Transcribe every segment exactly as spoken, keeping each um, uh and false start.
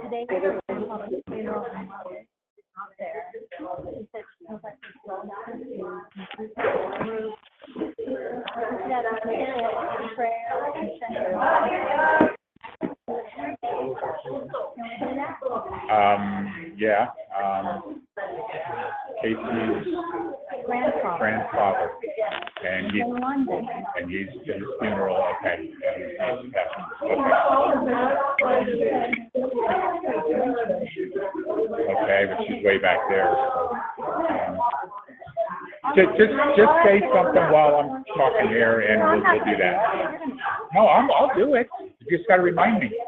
today for the funeral of my mother. Not there. She said she feels like she's going down to she had a prayer and send her Um, yeah. Um, Casey's grandfather. grandfather. And he's, in London. and he's his funeral, okay. And, yeah, okay. Okay, but she's way back there. So, um, just, just, just say something while I'm talking here, and we'll, we'll do that. No, I'm, I'll do it. You just got to remind me.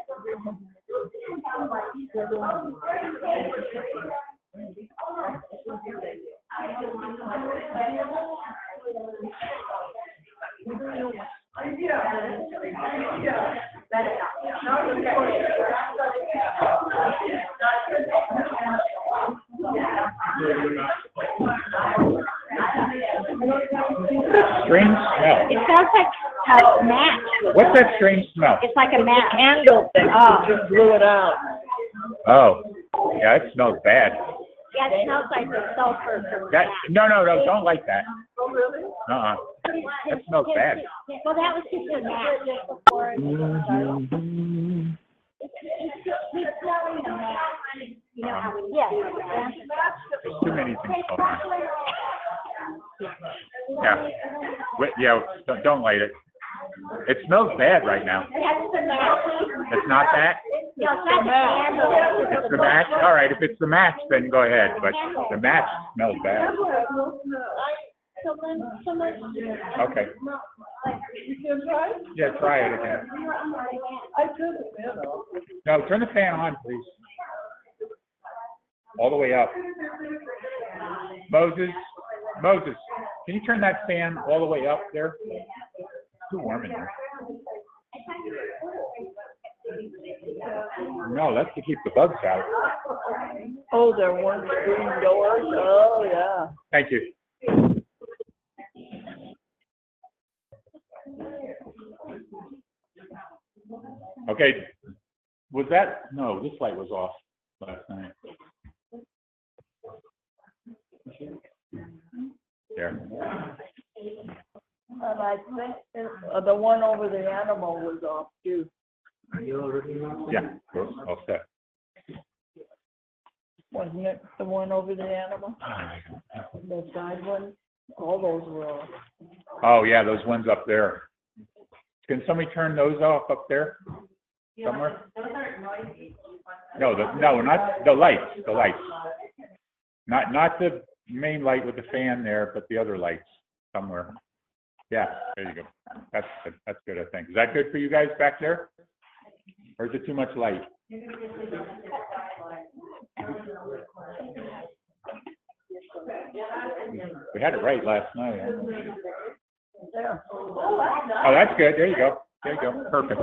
Strange smell. It sounds like a match. What's that strange smell? It's like a match. Candle thing. Oh. Just blew it out. Oh, yeah, it smells bad. Yeah, it smells like the sulfur from That, that. no, no, no, don't like that. Oh, really? Uh-uh. That smells bad. Well, that was just a match before. Mm-hmm. He's smelling a match. You know how we yes. There's too many things going on. Yeah. Wait, yeah, don't, don't light it. It smells bad right now. That's the match. It's not that? No, it's not the candle. It's the match? All right, if it's the match, then go ahead. But the match smells bad. Okay. You can try it? Yeah, try it again. I turned the fan off. No, turn the fan on, please. All the way up. Moses, Moses, can you turn that fan all the way up there? It's too warm in there. No, that's to keep the bugs out. Oh, there weren't screen doors? Oh, yeah. Thank you. Okay, was that, no, this light was off last night. There. And I think uh, the one over the animal was off too. Yeah, all set. Wasn't it the one over the animal? The side one? All those were off. Oh, yeah, those ones up there. Can somebody turn those off up there? Somewhere? No, the, no, not the lights, the lights. Not, not the main light with the fan there, but the other lights somewhere. Yeah, there you go. That's good. That's good, I think. Is that good for you guys back there? Or is it too much light? We had it right last night. There. Oh, that's good. There you go. There you go. Perfect.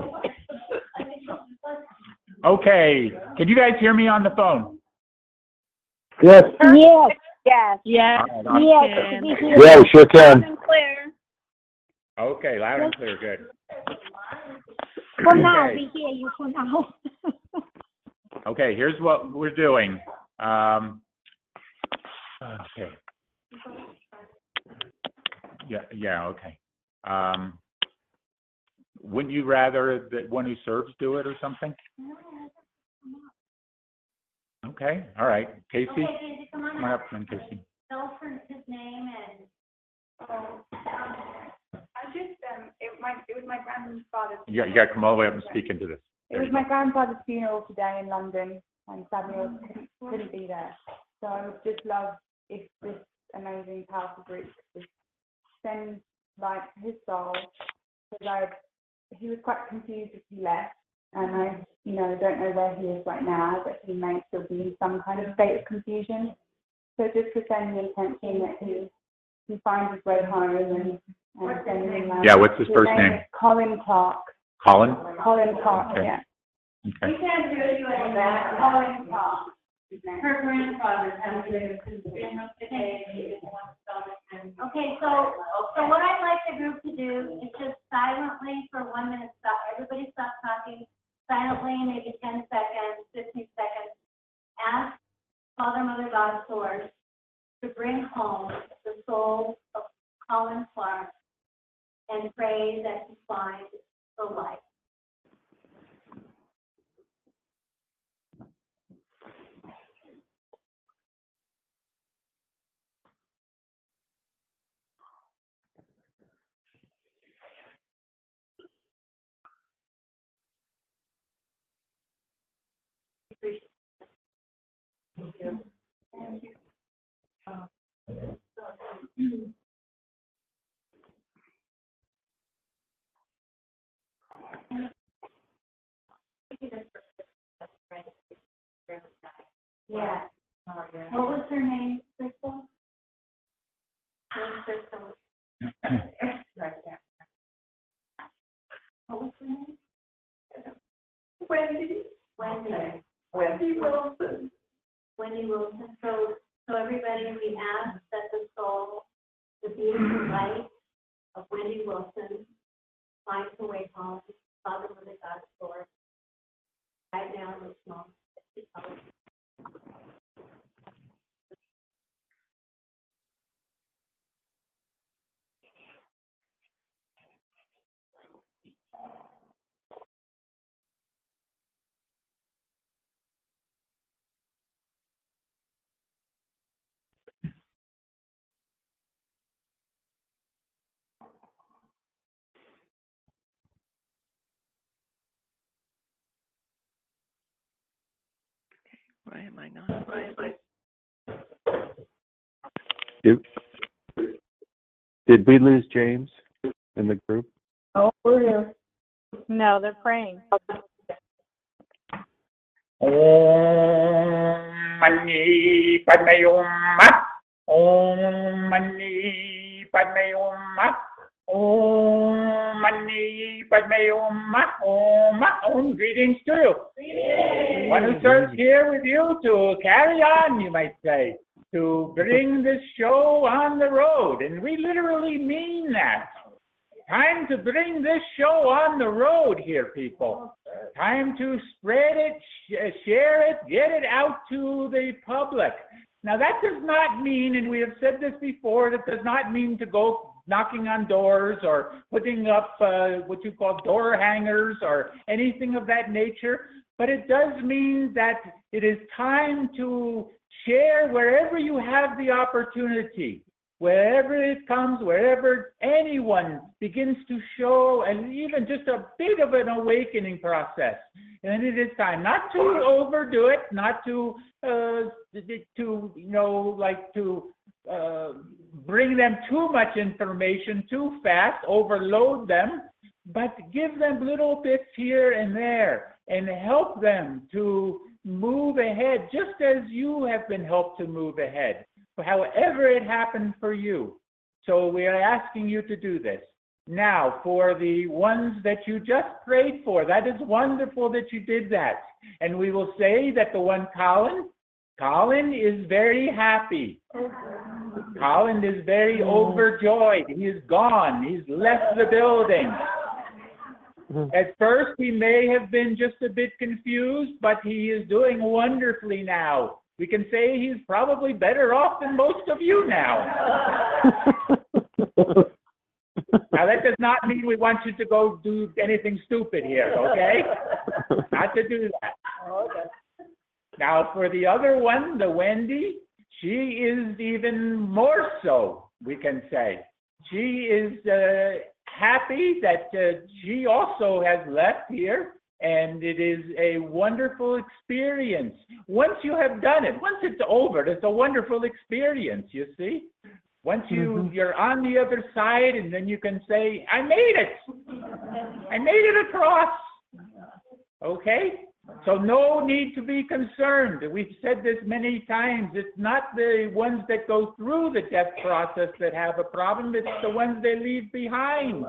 Okay. Can you guys hear me on the phone? Yes. Yes. Yes. Yeah. All right, Yes. Yeah, we sure can. Clear. okay, loud and clear. Good. For now, Okay. we hear you for now. Okay, here's what we're doing. Um, okay. Yeah, yeah, okay. Um, wouldn't you rather that one who serves do it or something? Okay, all right. Casey? Okay, Casey, come on Come on up. up then, Casey. Tell us his name and. Oh, um, I just, um, it, my, it was my grandfather's. You got, you got to come all the way up and speak into this. It was my grandfather's funeral today in London, and Samuel couldn't, couldn't be there. So I would just love if this amazing, powerful group could just send, like, his soul, because I, he was quite confused as he left, and I, you know, don't know where he is right now, but he may still be in some kind of state of confusion. So just to send the intention that he, he finds his way home and, and send him, uh, Yeah, what's his first name? is Colin Clark. Colin? Colin Clark, Okay. yeah. Okay. We can't do it like that. Colin Clark. Her grandfather has been funeral today. Okay, so, so what I'd like the group to do is just silently for one minute, stop, everybody stop talking silently, maybe ten seconds, fifteen seconds. God source to bring home the soul of Colin Clark and pray that he finds the light. Thank you. Thank you. Yeah. What was her name, Crystal? Crystal. Right there. What was her name? Wendy. Wendy. Wendy Wilson. Wendy Wilson. So, so everybody, we ask that the soul, the beautiful light of Wendy Wilson, finds her way home, Father with the God source, right now in this moment. Why am I not? Why am I? Did, did we lose James in the group? Oh, we're here. No, they're praying. Om Mani Padme Hum. Om Mani Padme Hum. Om Mani Padme Hum. Om. Om. Greetings to you. One who serves here with you to carry on, you might say, to bring this show on the road. And we literally mean that. Time to bring this show on the road here, people. Time to spread it, sh- share it, get it out to the public. Now, that does not mean, and we have said this before, that does not mean to go knocking on doors or putting up uh, what you call door hangers or anything of that nature. But it does mean that it is time to share wherever you have the opportunity. Wherever it comes, wherever anyone begins to show, and even just a bit of an awakening process, and it is time not to overdo it, not to, uh, to you know, like to uh, bring them too much information too fast, overload them, but give them little bits here and there, and help them to move ahead, just as you have been helped to move ahead. However it happened for you. So we are asking you to do this. Now, for the ones that you just prayed for, that is wonderful that you did that. And we will say that the one Colin, Colin is very happy. Colin is very overjoyed. He is gone. He's left the building. At first, he may have been just a bit confused, but he is doing wonderfully now. We can say he's probably better off than most of you now. Now, that does not mean we want you to go do anything stupid here, okay? Not to do that. Okay. Now, for the other one, the Wendy, she is even more so, we can say. She is uh, happy that uh, she also has left here. And it is a wonderful experience. Once you have done it, once it's over, it's a wonderful experience, you see. Once you, mm-hmm. you're on the other side, and then you can say, I made it. I made it across. Okay? So no need to be concerned. We've said this many times. It's not the ones that go through the death process that have a problem. It's the ones they leave behind.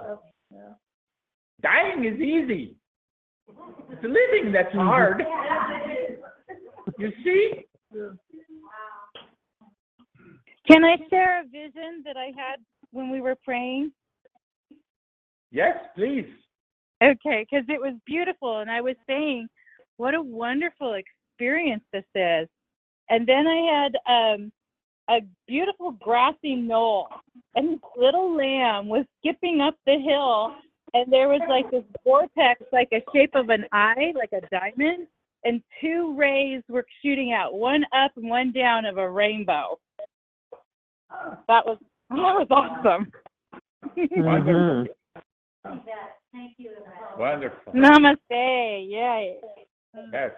Dying is easy. It's living that's hard. You see? Can I share a vision that I had when we were praying? Yes, please. Okay, because it was beautiful, and I was saying, what a wonderful experience this is. And then I had um, a beautiful grassy knoll, and this little lamb was skipping up the hill, and there was like this vortex, like a shape of an eye, like a diamond, and two rays were shooting out, one up and one down of a rainbow. That was that was awesome. Wonderful. Yeah, thank you. Wonderful. Namaste. Yay. Yes.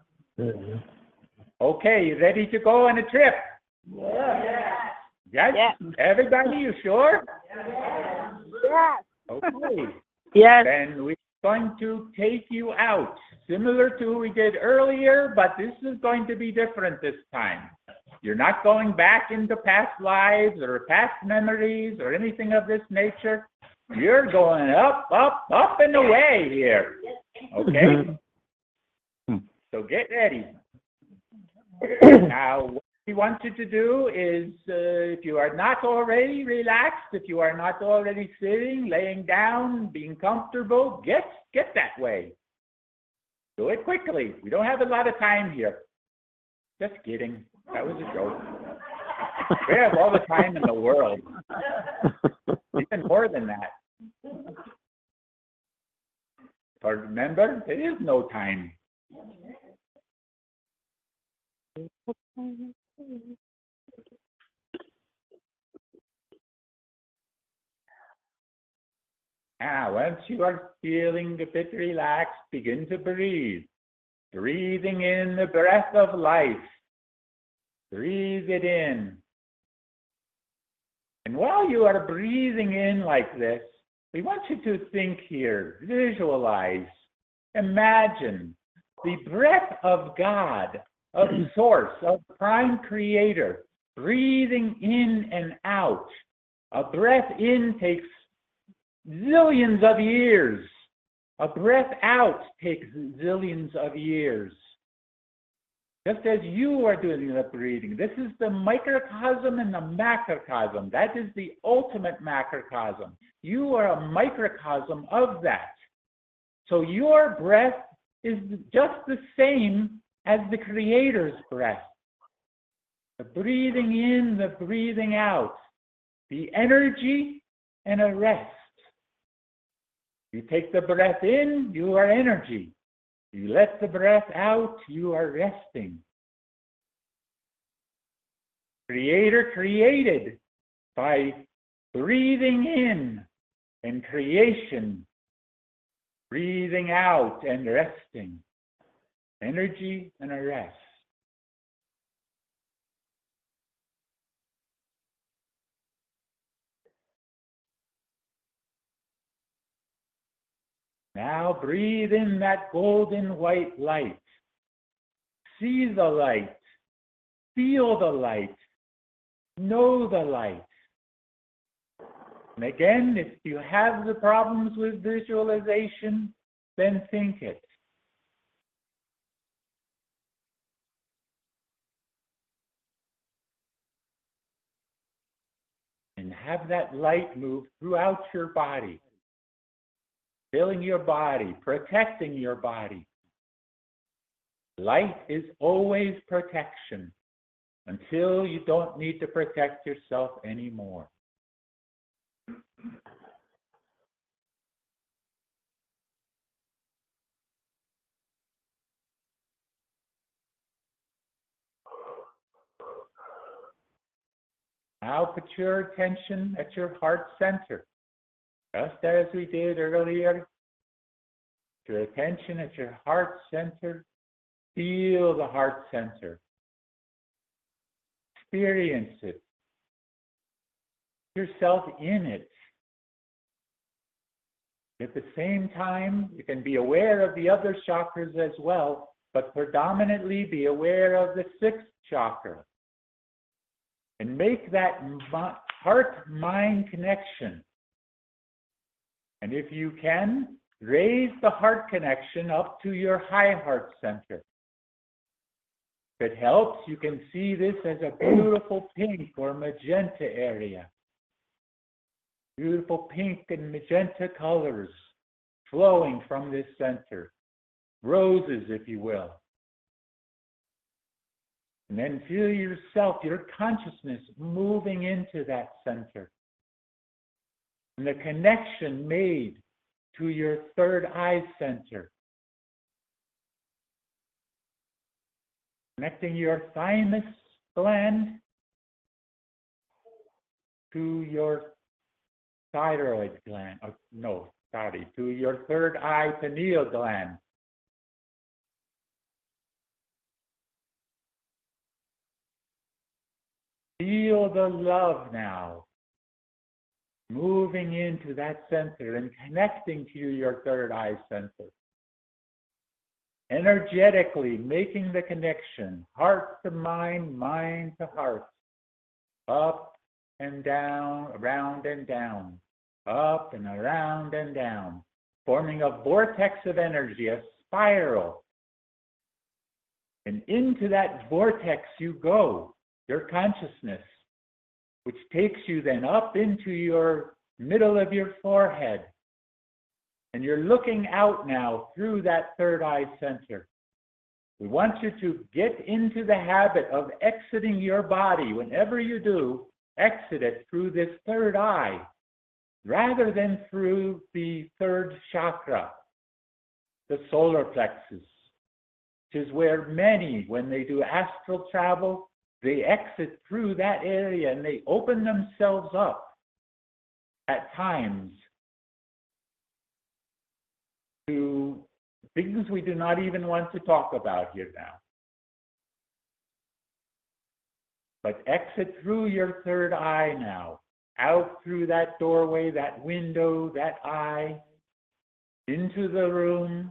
Okay, you ready to go on a trip? Yeah. Yes? Yes. Everybody, you sure? Yes. Okay. Yes. Then we're going to take you out, similar to what we did earlier, but this is going to be different this time. You're not going back into past lives or past memories or anything of this nature. You're going up, up, up and away here. Okay? So get ready. Now, what we want you to do is, uh, if you are not already relaxed, if you are not already sitting, laying down, being comfortable, get get that way. Do it quickly. We don't have a lot of time here. Just kidding. That was a joke. We have all the time in the world. Even more than that. But remember, there is no time. Now, once you are feeling a bit relaxed, begin to breathe. Breathing in the breath of life. Breathe it in. And while you are breathing in like this, we want you to think here, visualize, imagine the breath of God, of Source, of Prime Creator, breathing in and out. A breath in takes zillions of years. A breath out takes zillions of years. Just as you are doing the breathing, this is the microcosm and the macrocosm. That is the ultimate macrocosm. You are a microcosm of that. So your breath is just the same as the Creator's breath. The breathing in, the breathing out. The energy and a rest. You take the breath in, you are energy. You let the breath out, you are resting. Creator created by breathing in and creation, breathing out and resting. Energy and a rest. Now breathe in that golden white light. See the light. Feel the light. Know the light. And again, if you have the problems with visualization, then think it. And have that light move throughout your body. Filling your body, protecting your body. Light is always protection until you don't need to protect yourself anymore. Now put your attention at your heart center. Just as we did earlier, your attention at your heart center, feel the heart center. Experience it. Put yourself in it. At the same time, you can be aware of the other chakras as well, but predominantly be aware of the sixth chakra. And make that heart-mind connection. And if you can, raise the heart connection up to your high heart center. If it helps, you can see this as a beautiful pink or magenta area. Beautiful pink and magenta colors flowing from this center. Roses, if you will. And then feel yourself, your consciousness moving into that center. And the connection made to your third eye center. Connecting your thymus gland to your thyroid gland. Oh, no, sorry, to your third eye pineal gland. Feel the love now moving into that center and connecting to your third eye center. Energetically making the connection, heart to mind, mind to heart, up and down, around and down, up and around and down, forming a vortex of energy, a spiral. And into that vortex you go, your consciousness, which takes you then up into your middle of your forehead. And you're looking out now through that third eye center. We want you to get into the habit of exiting your body. Whenever you do, exit it through this third eye, rather than through the third chakra, the solar plexus, which is where many, when they do astral travel, they exit through that area and they open themselves up at times to things we do not even want to talk about here now. But exit through your third eye now, out through that doorway, that window, that eye, into the room.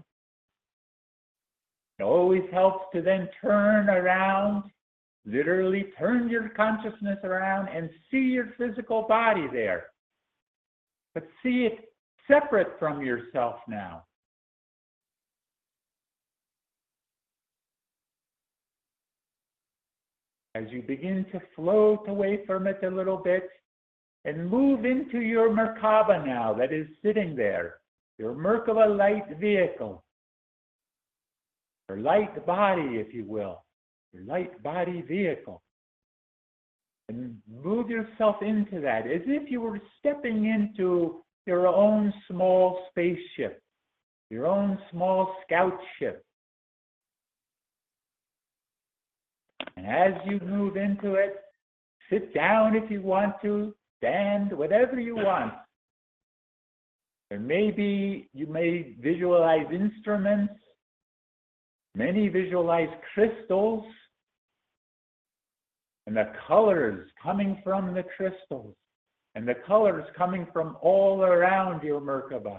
It always helps to then turn around, literally turn your consciousness around and see your physical body there. But see it separate from yourself now. As you begin to float away from it a little bit and move into your Merkaba now that is sitting there, your Merkaba light vehicle, your light body, if you will, your light body vehicle. And move yourself into that as if you were stepping into your own small spaceship, your own small scout ship. And as you move into it, sit down if you want to, stand, whatever you want. There may be, you may visualize instruments, many visualize crystals, and the colors coming from the crystals, and the colors coming from all around your Merkaba.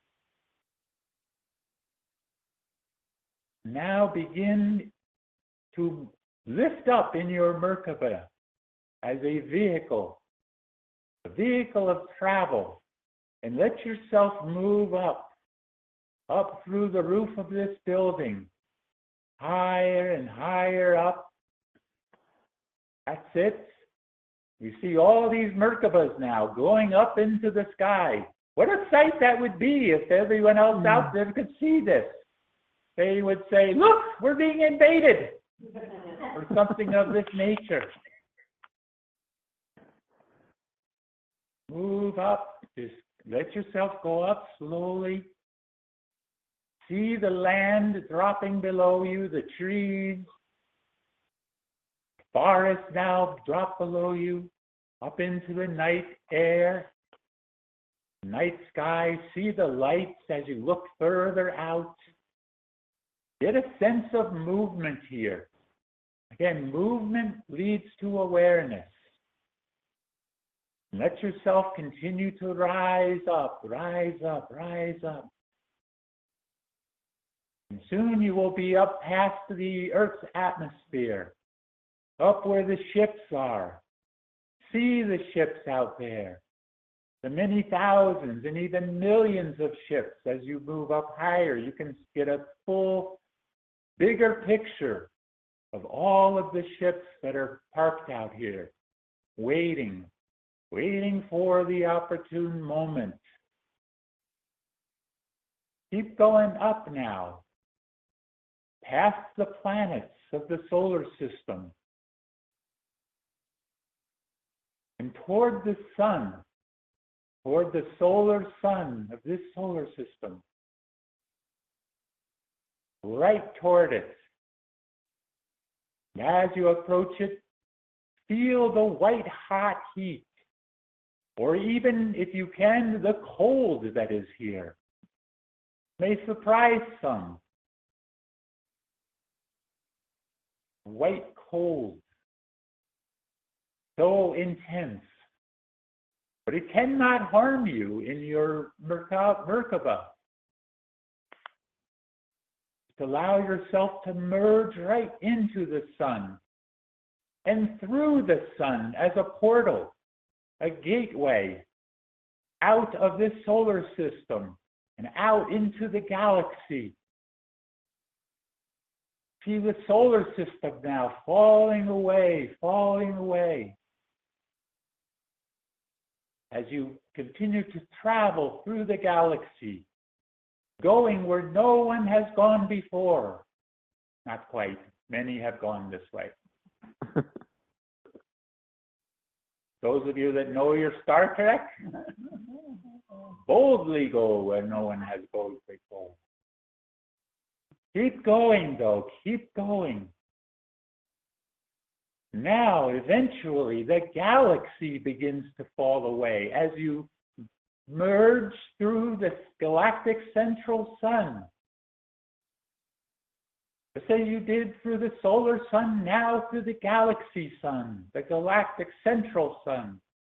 Now begin to lift up in your Merkaba as a vehicle, a vehicle of travel, and let yourself move up, up through the roof of this building, higher and higher up. That's it. You see all these Merkabas now going up into the sky. What a sight that would be if everyone else out there could see this. They would say, look, we're being invaded, or something of this nature. Move up, just let yourself go up slowly. See the land dropping below you, the trees, forest now drop below you, up into the night air, night sky. See the lights as you look further out. Get a sense of movement here. Again, movement leads to awareness. Let yourself continue to rise up, rise up, rise up. And soon you will be up past the Earth's atmosphere, up where the ships are. See the ships out there, the many thousands and even millions of ships. As you move up higher, you can get a full, bigger picture of all of the ships that are parked out here, waiting, waiting for the opportune moment. Keep going up now, past the planets of the solar system, and toward the sun, toward the solar sun of this solar system, right toward it. And as you approach it, feel the white hot heat, or even, if you can, the cold that is here. May surprise some. White cold, so intense, but it cannot harm you in your Merkaba. Merkaba. To allow yourself to merge right into the sun and through the sun as a portal, a gateway out of this solar system and out into the galaxy. See the solar system now falling away, falling away. As you continue to travel through the galaxy, going where no one has gone before. Not quite. Many have gone this way. Those of you that know your Star Trek, boldly go where no one has gone before. Keep going, though. Keep going. Now, eventually, the galaxy begins to fall away as you merge through the galactic central sun. Just as you did through the solar sun, now through the galaxy sun, the galactic central sun.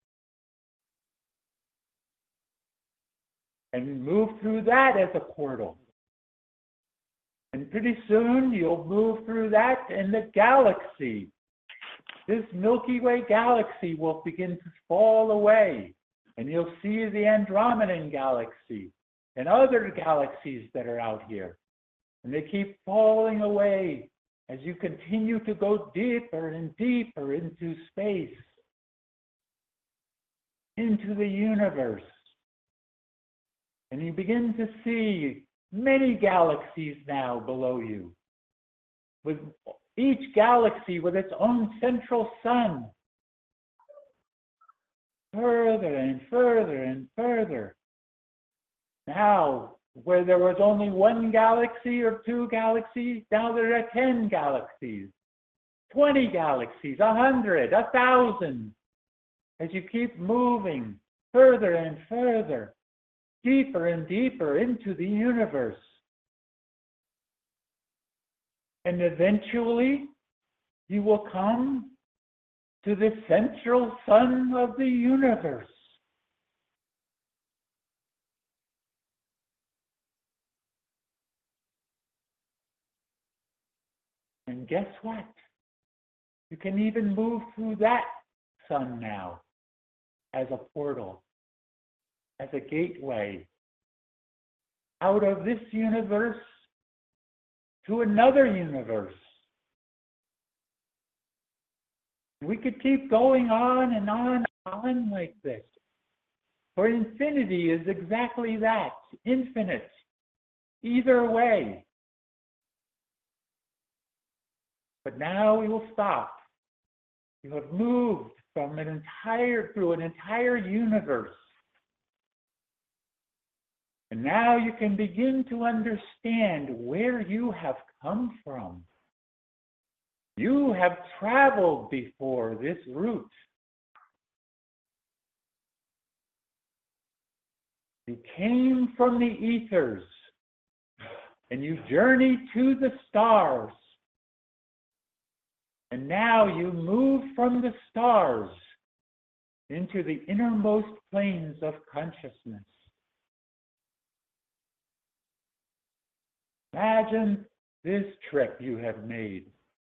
And move through that as a portal. And pretty soon you'll move through that and the galaxy. This Milky Way galaxy will begin to fall away. And you'll see the Andromedan galaxy and other galaxies that are out here. And they keep falling away as you continue to go deeper and deeper into space, into the universe. And you begin to see many galaxies now below you, with each galaxy with its own central sun. Further and further and further. Now, where there was only one galaxy or two galaxies, now there are ten galaxies, twenty galaxies, a hundred, a thousand. As you keep moving further and further, deeper and deeper into the universe. And eventually, you will come to the central sun of the universe. And guess what? You can even move through that sun now as a portal, as a gateway out of this universe to another universe. We could keep going on and on and on like this. For infinity is exactly that, infinite, either way. But now we will stop. You have moved from an entire, through an entire universe. And now you can begin to understand where you have come from. You have traveled before this route. You came from the ethers, and you journeyed to the stars. And now you move from the stars into the innermost planes of consciousness. Imagine this trip you have made.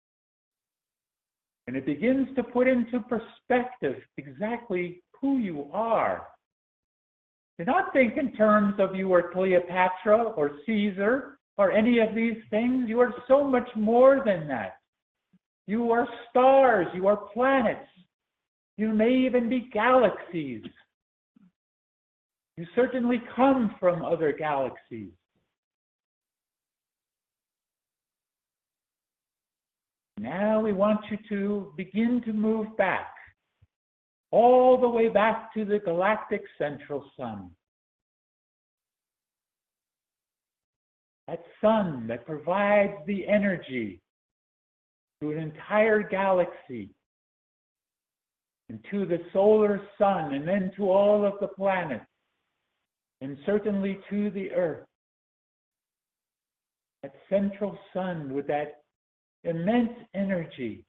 And it begins to put into perspective exactly who you are. Do not think in terms of you are Cleopatra or Caesar or any of these things. You are so much more than that. You are stars, you are planets. You may even be galaxies. You certainly come from other galaxies. Now we want you to begin to move back all the way back to the galactic central sun. That sun that provides the energy to an entire galaxy, and to the solar sun, and then to all of the planets, and certainly to the earth. That central sun with that immense energy.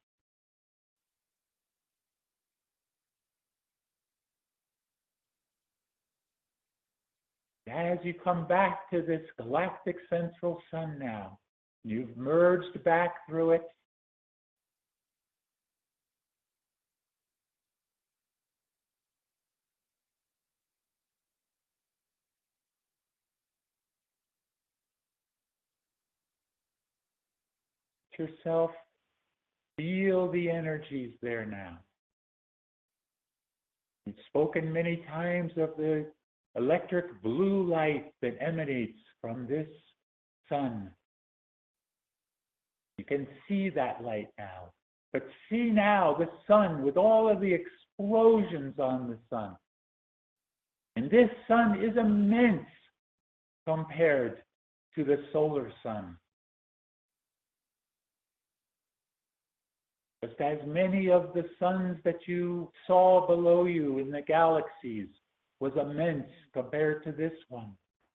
As you come back to this galactic central sun now, you've merged back through it. Yourself, feel the energies there now. We've spoken many times of the electric blue light that emanates from this sun. You can see that light now. But see now the sun with all of the explosions on the sun. And this sun is immense compared to the solar sun. Just as many of the suns that you saw below you in the galaxies was immense compared to this one.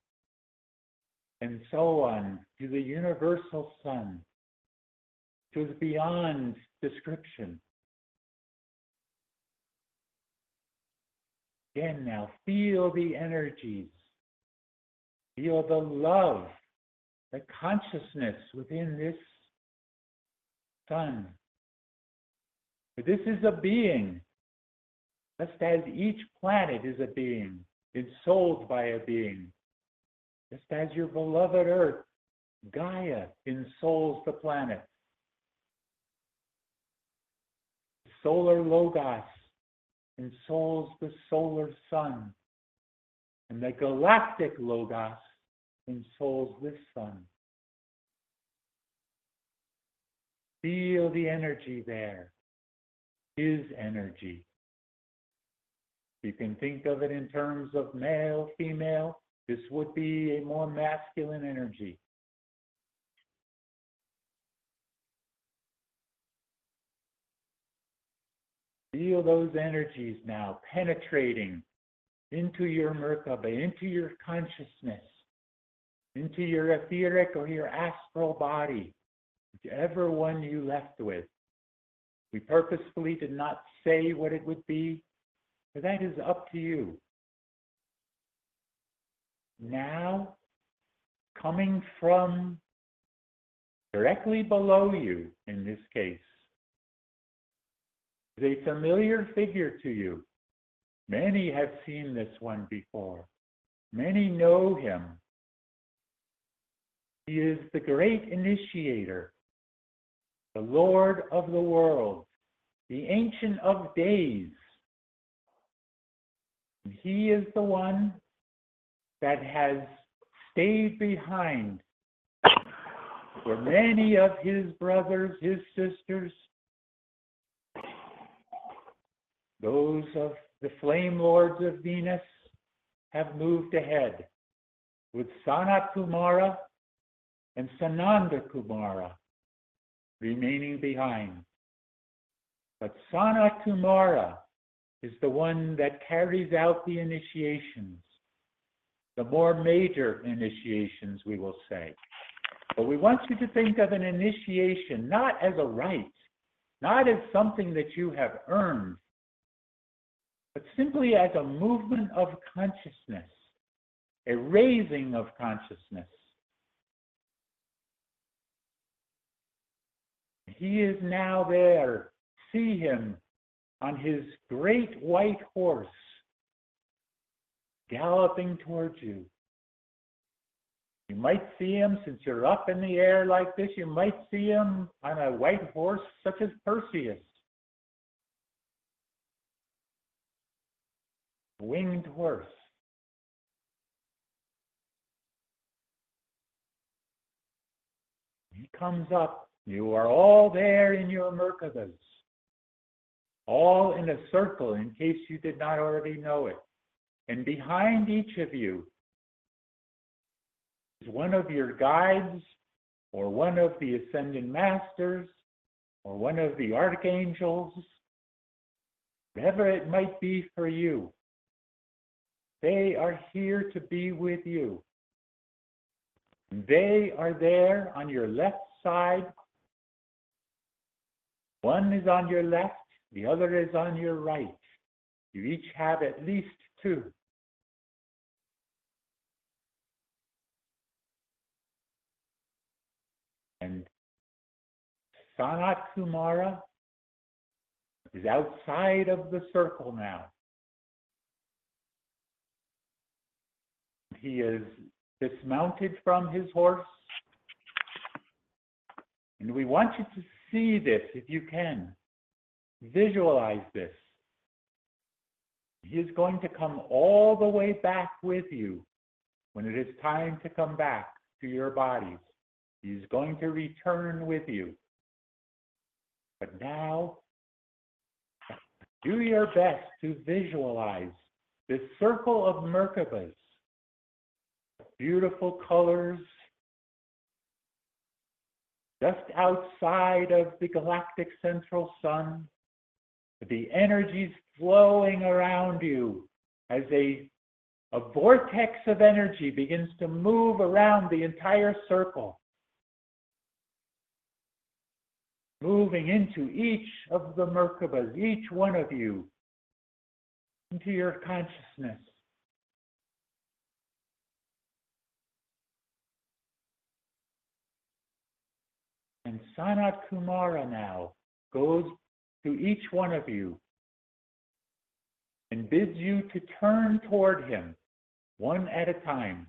And so on to the universal sun, which was beyond description. Again now, feel the energies. Feel the love, the consciousness within this sun. But this is a being, just as each planet is a being, ensouled by a being. Just as your beloved Earth, Gaia, ensouls the planet. Solar Logos ensouls the solar sun. And the galactic Logos ensouls this sun. Feel the energy there. His energy. You can think of it in terms of male, female. This would be a more masculine energy. Feel those energies now penetrating into your Merkaba, into your consciousness, into your etheric or your astral body, whichever one you left with. We purposefully did not say what it would be, but that is up to you. Now, coming from directly below you, in this case, is a familiar figure to you. Many have seen this one before. Many know him. He is the great initiator, the Lord of the world, the Ancient of Days. And he is the one that has stayed behind where many of his brothers, his sisters, those of the Flame Lords of Venus, have moved ahead with Sanat Kumara and Sananda Kumara remaining behind. But Sanat Kumara is the one that carries out the initiations, the more major initiations, we will say. But we want you to think of an initiation not as a rite, not as something that you have earned, but simply as a movement of consciousness, a raising of consciousness. He is now there. See him on his great white horse, galloping towards you. You might see him, since you're up in the air like this, you might see him on a white horse such as Perseus. Winged horse. He comes up. You are all there in your Merkabas, all in a circle in case you did not already know it. And behind each of you is one of your guides, or one of the ascended masters, or one of the archangels, whatever it might be for you. They are here to be with you. They are there on your left side. One is on your left, the other is on your right. You each have at least two. And Sanat Kumara is outside of the circle now. He is dismounted from his horse. And we want you to see this if you can. Visualize this. He is going to come all the way back with you when it is time to come back to your bodies. He is going to return with you. But now, do your best to visualize this circle of Merkabas. Beautiful colors, just outside of the galactic central sun, the energies flowing around you as a, a vortex of energy begins to move around the entire circle, moving into each of the Merkabas, each one of you, into your consciousness. And Sanat Kumara now goes to each one of you and bids you to turn toward him one at a time.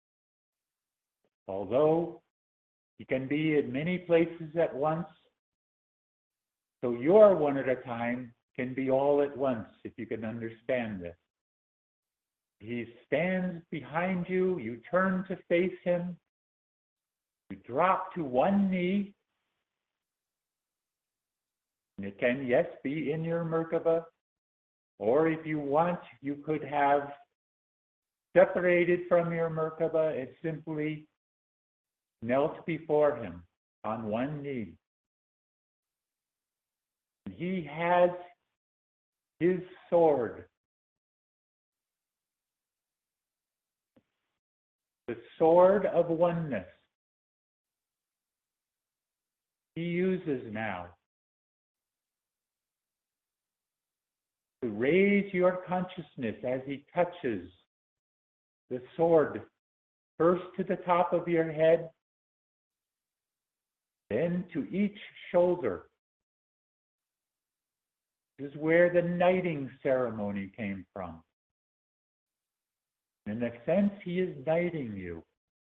Although he can be in many places at once, so your one at a time can be all at once, if you can understand this. He stands behind you, you turn to face him, you drop to one knee. And it can, yes, be in your Merkaba, or if you want, you could have separated from your Merkaba and simply knelt before him on one knee. And he has his sword, the sword of oneness. He uses now to raise your consciousness as he touches the sword, first to the top of your head, then to each shoulder. This is where the knighting ceremony came from. In a sense, he is knighting you.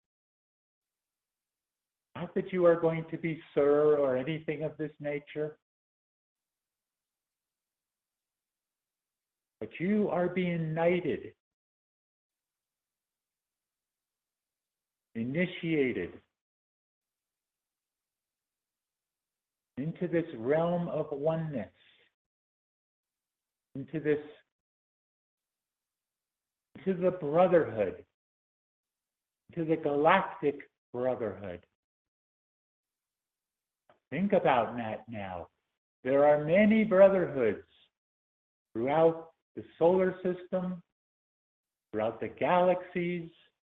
Not that you are going to be sir or anything of this nature, but you are being knighted, initiated into this realm of oneness, into this, into the brotherhood, into the galactic brotherhood. Think about that now. There are many brotherhoods throughout the solar system, throughout the galaxies.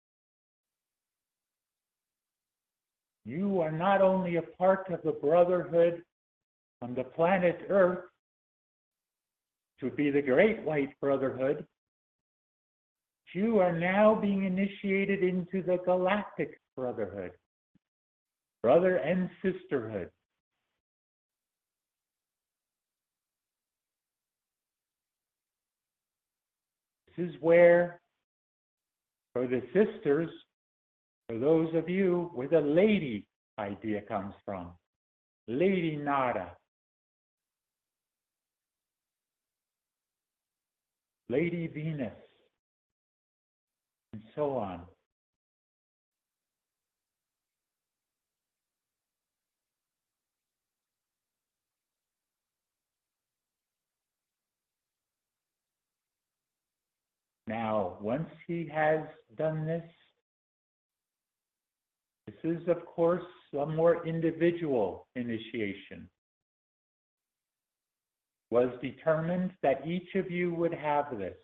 You are not only a part of the brotherhood on the planet Earth, to be the Great White Brotherhood, you are now being initiated into the Galactic Brotherhood, brother and sisterhood. This is where, for the sisters, for those of you, where the lady idea comes from. Lady Nada. Lady Venus. And so on. Now, once he has done this, this is, of course, a more individual initiation. It was determined that each of you would have this.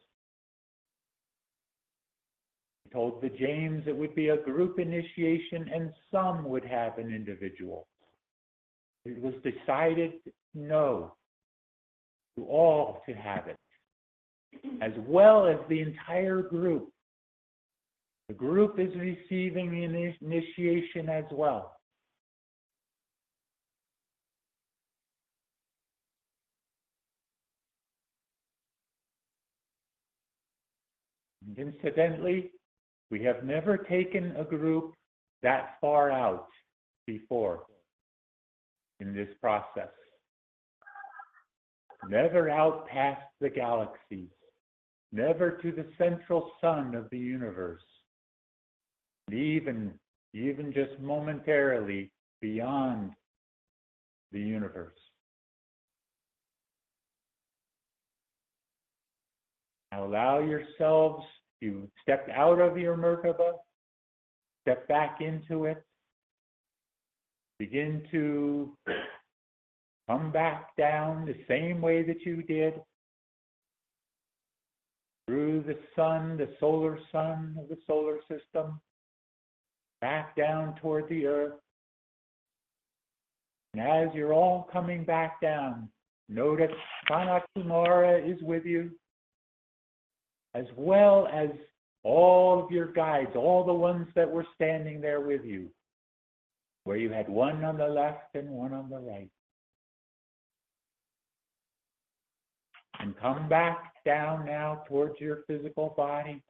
He told the James it would be a group initiation and some would have an individual. It was decided no, to all to have it, as well as the entire group. The group is receiving an initiation as well. And incidentally, we have never taken a group that far out before in this process. Never out past the galaxies, never to the central sun of the universe, and even, even just momentarily beyond the universe. Now allow yourselves to step out of your Merkaba, step back into it, begin to come back down the same way that you did, through the sun, the solar sun of the solar system, back down toward the earth. And as you're all coming back down, know that Sanat Kumara is with you, as well as all of your guides, all the ones that were standing there with you, where you had one on the left and one on the right. And come back down now towards your physical body.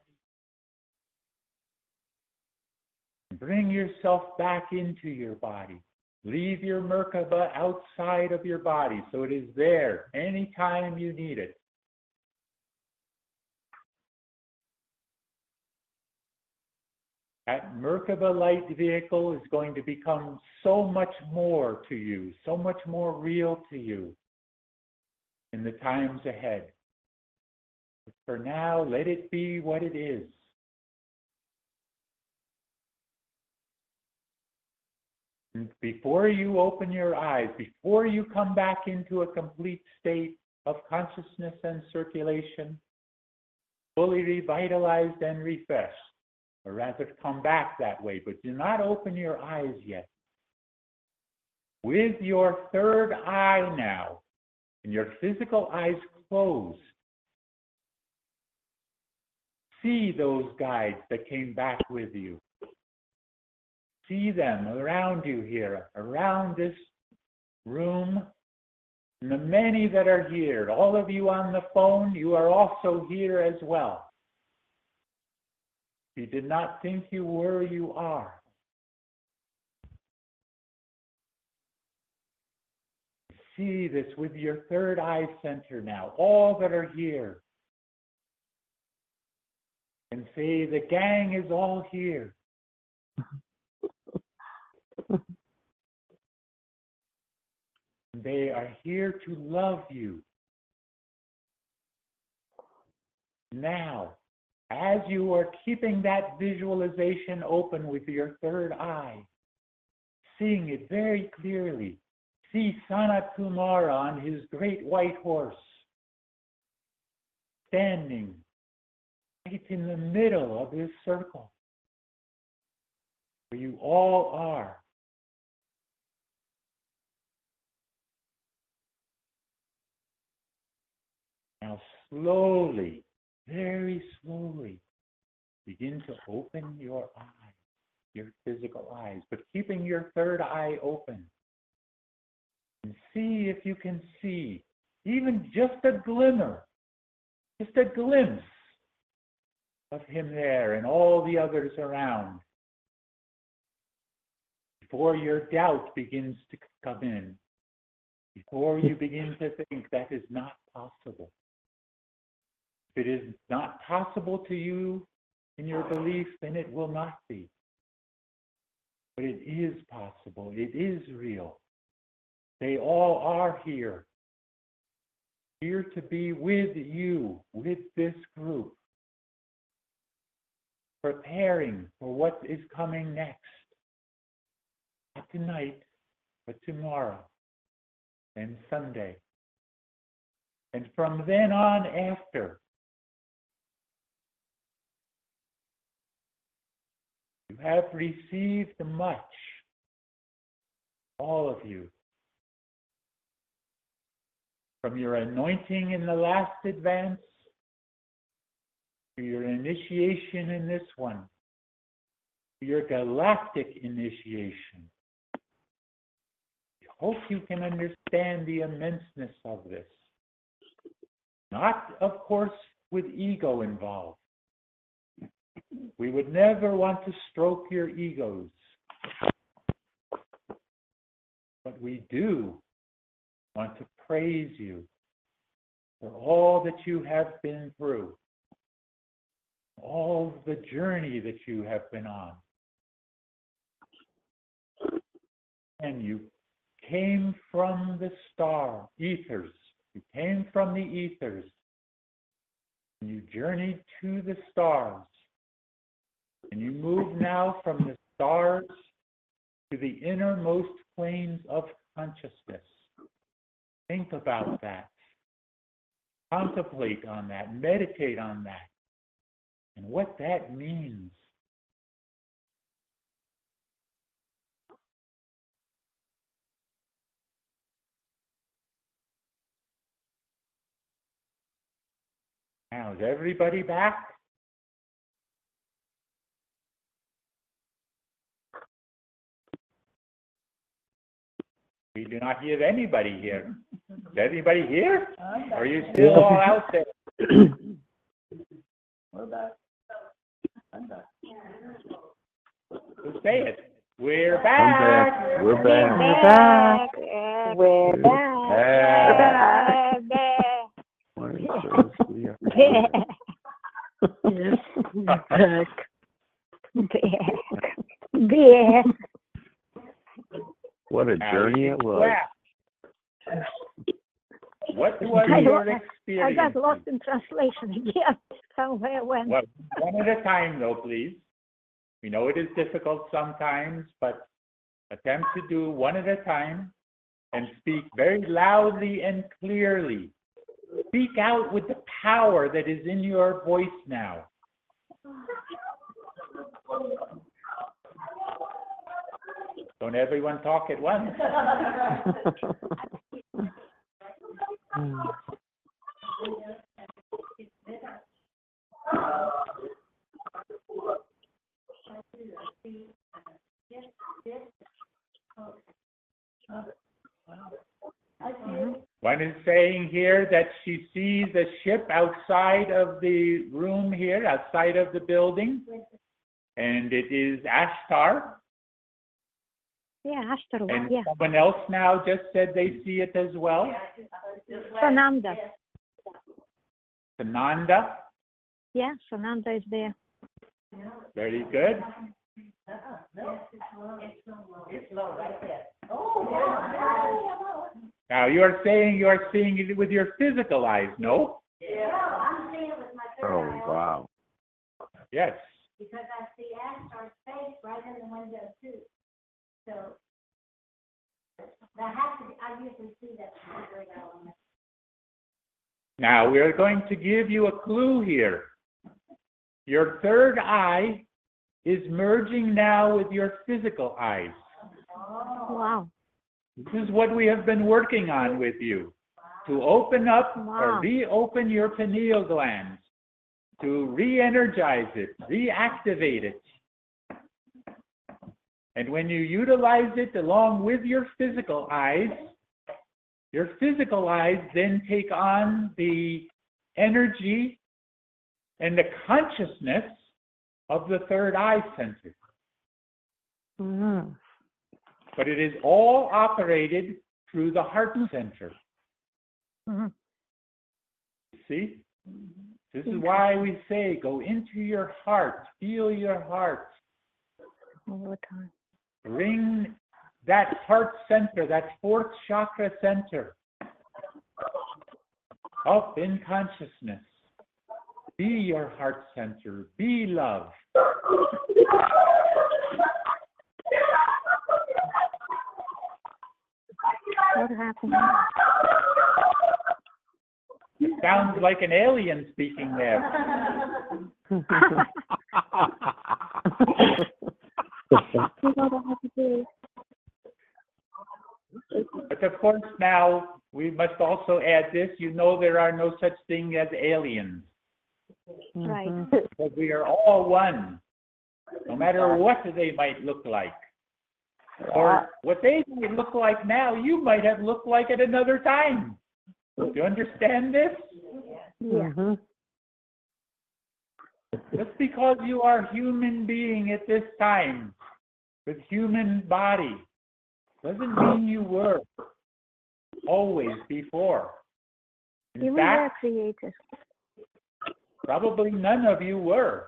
Bring yourself back into your body. Leave your Merkaba outside of your body so it is there anytime you need it. That Merkaba light vehicle is going to become so much more to you, so much more real to you in the times ahead. But for now, let it be what it is. And before you open your eyes, before you come back into a complete state of consciousness and circulation, fully revitalized and refreshed, or rather come back that way, but do not open your eyes yet. With your third eye now, and your physical eyes closed, see those guides that came back with you. See them around you here, around this room, and the many that are here. All of you on the phone, you are also here as well. If you did not think you were, you are. See this with your third eye center now, all that are here. And say, the gang is all here. They are here to love you. Now, as you are keeping that visualization open with your third eye, seeing it very clearly, see Sanat Kumara on his great white horse, standing right in the middle of this circle, where you all are. Now slowly, very slowly, begin to open your eyes, your physical eyes, but keeping your third eye open. And see if you can see even just a glimmer, just a glimpse of him there and all the others around, before your doubt begins to come in, before you begin to think that is not possible. If it is not possible to you in your belief, then it will not be. But it is possible. It is real. They all are here. Here to be with you, with this group. preparing for what is coming next. Not tonight, but tomorrow and Sunday. And from then on after, you have received much, all of you, from your anointing in the last advance to your initiation in this one, to your galactic initiation. I hope you can understand the immenseness of this. Not, of course, with ego involved. We would never want to stroke your egos. But we do want to praise you for all that you have been through, all the journey that you have been on. And you came from the star, ethers. You came from the ethers. And you journeyed to the stars. And you move now from the stars to the innermost planes of consciousness. Think about that. Contemplate on that. Meditate on that. And what that means. Now, is everybody back? We do not hear anybody here. Is anybody here? Or are you still all out there? We're back. I'm back. So say it. We're I'm back. back. We're back. We're back. We're back. back. Back. Why is this? We are- Back. Back. Back. What a journey it was. Wow. What was I your don't- experience? I got lost in translation again. Somewhere when. Well, one at a time, though, please. We know it is difficult sometimes, but attempt to do one at a time and speak very loudly and clearly. Speak out with the power that is in your voice now. Don't everyone talk at once. One is saying here that she sees a ship outside of the room here, outside of the building, and it is Ashtar. Yeah, Ashtar, And yeah. someone else now just said they see it as well. Sananda. Sananda, Yeah, Sananda is there. very good. Now you are saying you are seeing it with your physical eyes, no? I'm seeing it with my third Oh, eye wow. Yes. because I see Ashtar's face right in the window too. So I have to, I usually see that with my third eye. Now we are going to give you a clue here. Your third eye is merging now with your physical eyes. Wow. This is what we have been working on with you. To open up Wow. or reopen your pineal glands. To re-energize it, reactivate it. And when you utilize it along with your physical eyes, your physical eyes then take on the energy and the consciousness of the third eye center. Mm-hmm. But it is all operated through the heart center. Mm-hmm. See? This is why we say go into your heart, feel your heart. All the time. Bring that heart center, that fourth chakra center, up in consciousness. Be your heart center. Be love. What happened? It sounds like an alien speaking there. But of course now, we must also add this, you know there are no such thing as aliens. Right. Because we are all one, no matter what they might look like. Or what they might look like now, you might have looked like at another time. Do you understand this? Yeah. Mhm. Just because you are a human being at this time, with human body, doesn't mean you were always before. You In were fact, created. probably none of you were.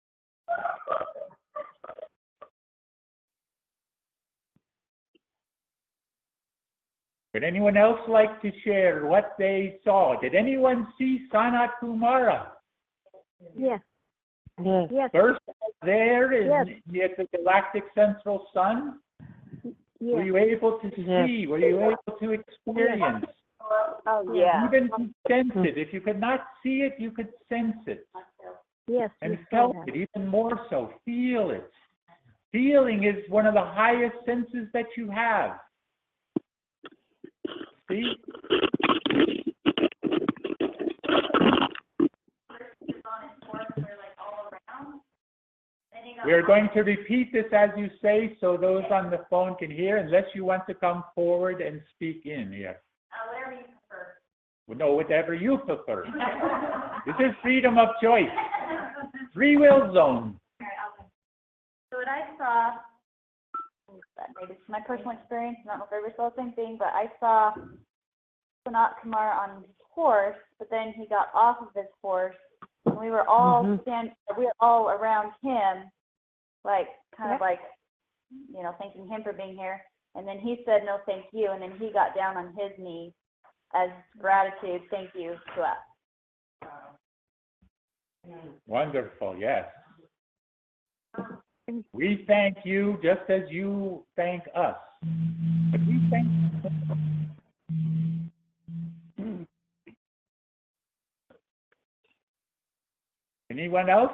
Would anyone else like to share what they saw? Did anyone see Sanat Kumara? Yes. Yes. Yes. First there is Yes. at the galactic central sun. Were Yes. you able to Yes. see? Were you able to experience? Oh, yeah. Even to sense it. If you could not see it, you could sense it. Yes. And we saw felt that. it even more so. Feel it. Feeling is one of the highest senses that you have. See? We are going to repeat this as you say so those on the phone can hear, unless you want to come forward and speak in here. Uh, whatever you prefer. No, whatever you prefer. This is freedom of choice. Free will zone. So what I saw, maybe it's my personal experience, I don't know if everybody saw the same thing, but I saw Sanat Kumar on his horse, but then he got off of his horse, and we were all Mhm. stand, we were all around him, like, kind of like, you know, thanking him for being here. And then he said, no, thank you, and then he got down on his knee as gratitude, thank you to us. Wonderful, yes. We thank you just as you thank us. But we thank Anyone else?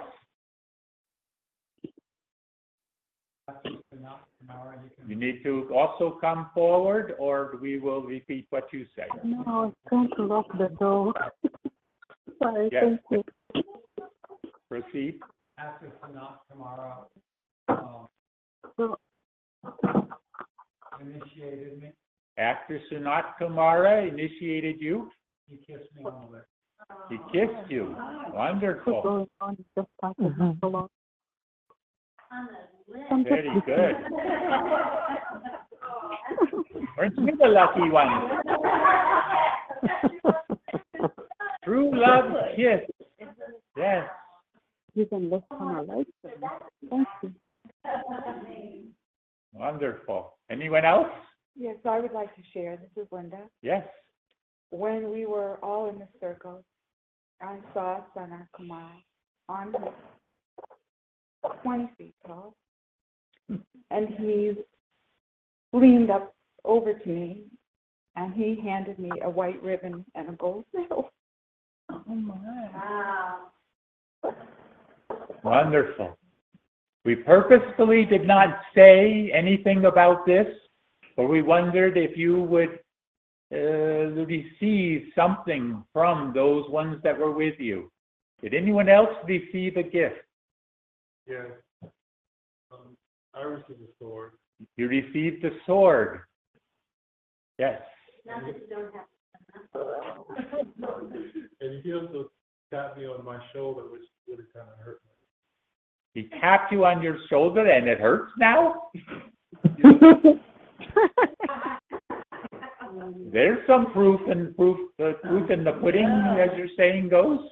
You need to also come forward, or we will repeat what you say. No, I was trying to lock the door. Sorry, Yes. thank you. Proceed. After Sanat Kumara um, So, initiated me, After Sanat Kumara initiated you, he kissed me on the lips. he kissed you. what's Wonderful. going on? It's just started Mhm. so long. On the list. I'm just Very listening. good. Aren't you the lucky one? True love kiss. Yes. You can list on our lights. Thank you. Wonderful. Anyone else? Yes, I would like to share. This is Linda. Yes. When we were all in the circle, I saw Sanat Kumar on his twenty feet tall, and he leaned up over to me, and he handed me a white ribbon and a gold medal. Oh, my. Wow. Wonderful. We purposefully did not say anything about this, but we wondered if you would uh, receive something from those ones that were with you. Did anyone else receive a gift? Yes. Um, I received a sword. You received a sword. Yes. Not that you don't have. And he also tapped me on my shoulder, which really kind of hurt me. He tapped you on your shoulder and it hurts now? There's some proof and proof, uh, proof in the pudding, as your saying goes.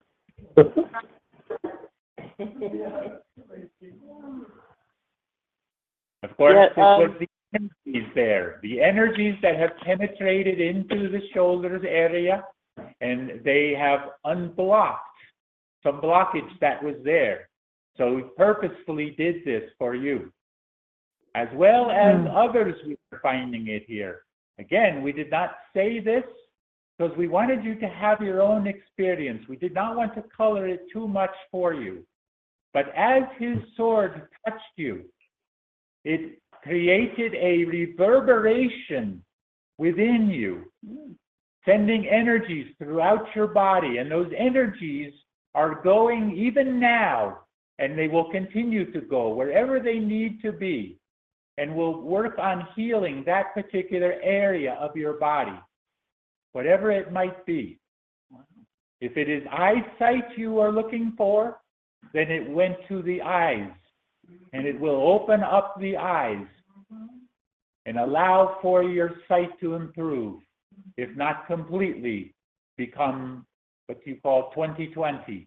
Of course, Yeah, it was um, the energies there, the energies that have penetrated into the shoulders area, and they have unblocked some blockage that was there. So we purposefully did this for you, as well as Mm. others who are finding it here. Again, we did not say this because we wanted you to have your own experience. We did not want to color it too much for you. But as his sword touched you, it created a reverberation within you, sending energies throughout your body. And those energies are going even now, and they will continue to go wherever they need to be, and will work on healing that particular area of your body, whatever it might be. If it is eyesight you are looking for, then it went to the eyes, and it will open up the eyes and allow for your sight to improve, if not completely become what you call twenty twenty.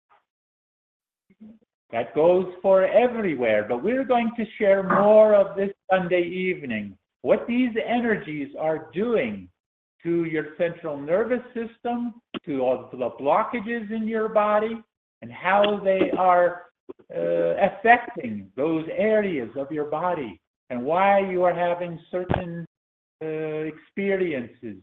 That goes for everywhere, but we're going to share more of this Sunday evening, what these energies are doing to your central nervous system, to all the blockages in your body, and how they are uh, affecting those areas of your body, and why you are having certain uh, experiences.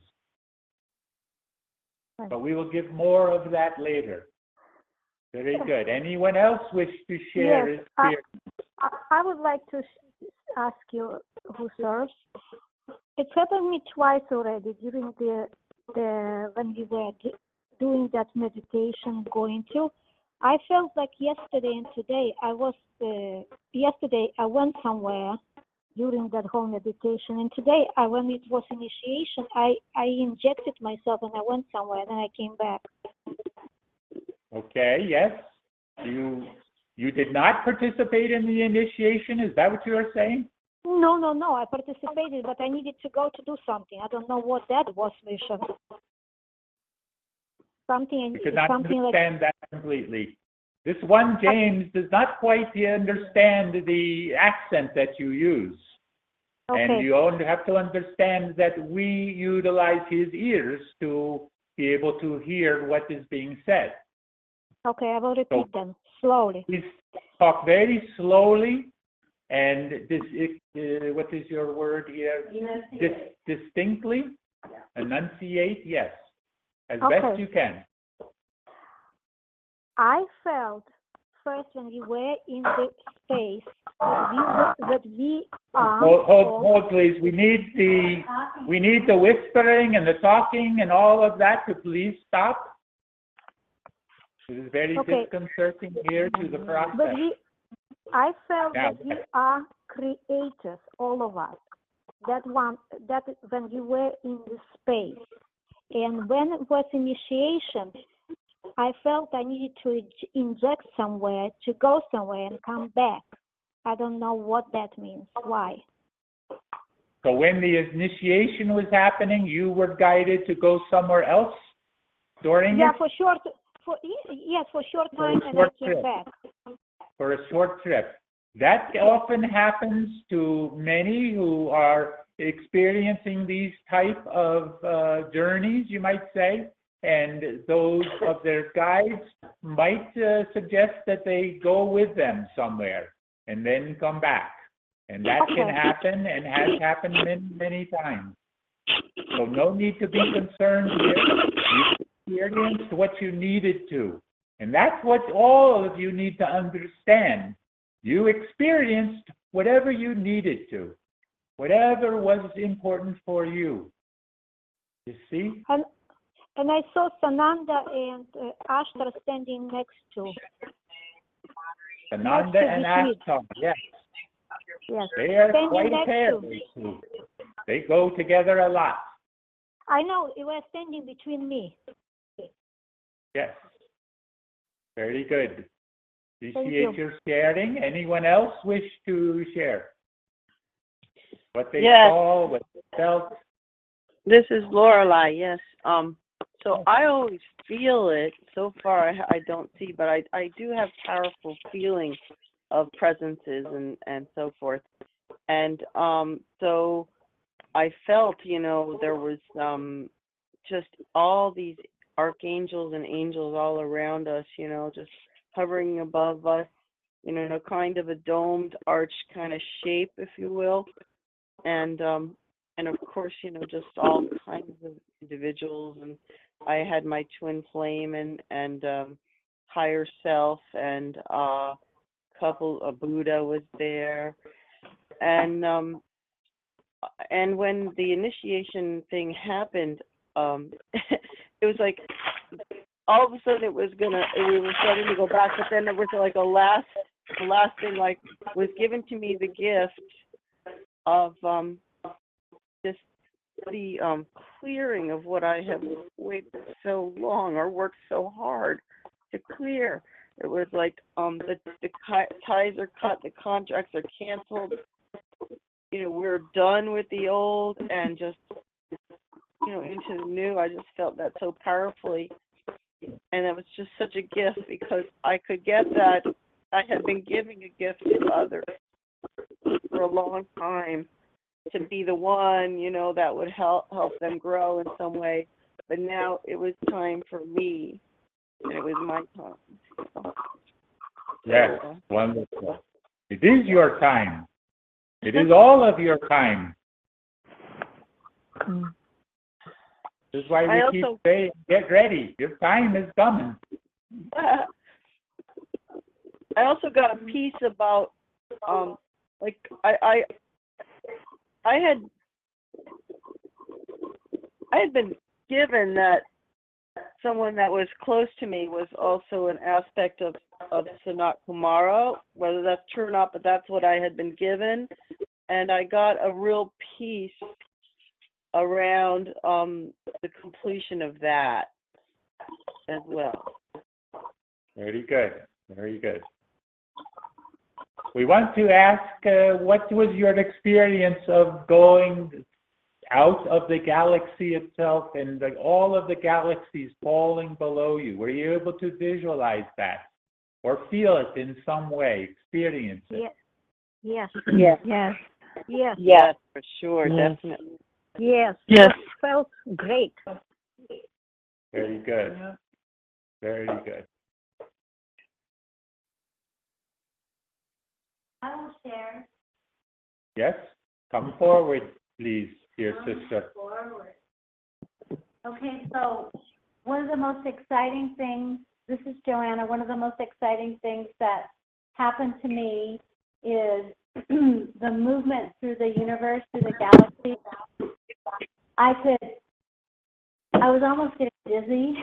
But we will give more of that later. Very good. Anyone else wish to share Yes, his I- experience? I, I would like to s- ask you who serves. It happened me twice already during the the when we were d- doing that meditation going through. I felt like yesterday and today I was uh, yesterday I went somewhere during that whole meditation, and today I when it was initiation I I injected myself and I went somewhere and then I came back. Okay, yes. You you did not participate in the initiation, is that what you are saying? No, no, no. I participated, but I needed to go to do something. I don't know what that was, Misha. Something, I could not something like. understand that completely. This one, James, does not quite understand the accent that you use. And Okay. you only have to understand that we utilize his ears to be able to hear what is being said. Okay, I will repeat So- them slowly. Please talk very slowly and this, uh, what is your word here? Dis- distinctly? Enunciate, yes, as best Okay. you can. I felt first when we were in the space that we were, that we are. Hold, hold, all- hold, please. We need the, we need the whispering and the talking and all of that to please stop. This is very Okay. disconcerting here to the But process. we, I felt Now, that we are creators, all of us. That one, that when we were in the space, and when it was initiation, I felt I needed to inj- inject somewhere, to go somewhere and come back. I don't know what that means. Why? So when the initiation was happening, you were guided to go somewhere else during Yeah, it for short, for yes, for short For a time, and short I came trip. back. for a short trip. That often happens to many who are experiencing these type of uh, journeys, you might say, and those of their guides might uh, suggest that they go with them somewhere and then come back. And that can Okay. happen and has happened many, many times. So no need to be concerned here. You experienced what you needed to. And that's what all of you need to understand. You experienced whatever you needed to, whatever was important for you. You see? And and I saw Sananda and uh, Ashtar standing next to. Ananda Next to and the tree. Ashtar, yes. Yes. They are Standing quite a next pair, to. these two. They go together a lot. I know it was standing between me. Yes. Very good. Thank Appreciate you. your sharing. Anyone else wish to share? What they Yes. saw, what they felt? This is Lorelei, yes. Um, so I always feel it. So far, I, I don't see, but I, I do have powerful feelings of presences and, and so forth. And um, so I felt, you know, there was um, just all these archangels and angels all around us, you know, just hovering above us. you know, in a kind of a domed arch kind of shape, if you will. And, um, and of course, you know, just all kinds of individuals. And I had my twin flame and, and, um, higher self, and, uh, couple, a Buddha was there. And, um, and when the initiation thing happened, um, it was like, all of a sudden it was gonna, we were starting to go back, but then there was like a last, the last thing, like, was given to me the gift of, um, just the, um, clearing of what I have waited so long or worked so hard to clear. It was like, um, the, the ties are cut, the contracts are canceled, you know, we're done with the old and just, you know, into the new. I just felt that so powerfully. And it was just such a gift because I could get that. I had been giving a gift to others for a long time to be the one, you know, that would help help them grow in some way. But now it was time for me, and it was my time. So, Yes, uh, wonderful. It is your time. It is all of your time. Mm. This is why we I keep also- saying, get ready. Your time is coming. I also got a piece about, um, like I, I, I had, I had been given that someone that was close to me was also an aspect of of Sanat Kumara, whether that's true or not, but that's what I had been given, and I got a real piece around um, the completion of that as well. Very good. Very good. We want to ask, uh, what was your experience of going out of the galaxy itself and like all of the galaxies falling below you? Were you able to visualize that or feel it in some way, experience it? Yes. Yes. Yes. Yes. Yes, for sure, Yes. definitely. Yes. Yes. It felt great. Very good. Very good. I will share. Yes? Come forward, please, dear sister. Forward. Okay, so one of the most exciting things, this is Joanna, one of the most exciting things that happened to me is the movement through the universe, through the galaxy. I could, I was almost getting dizzy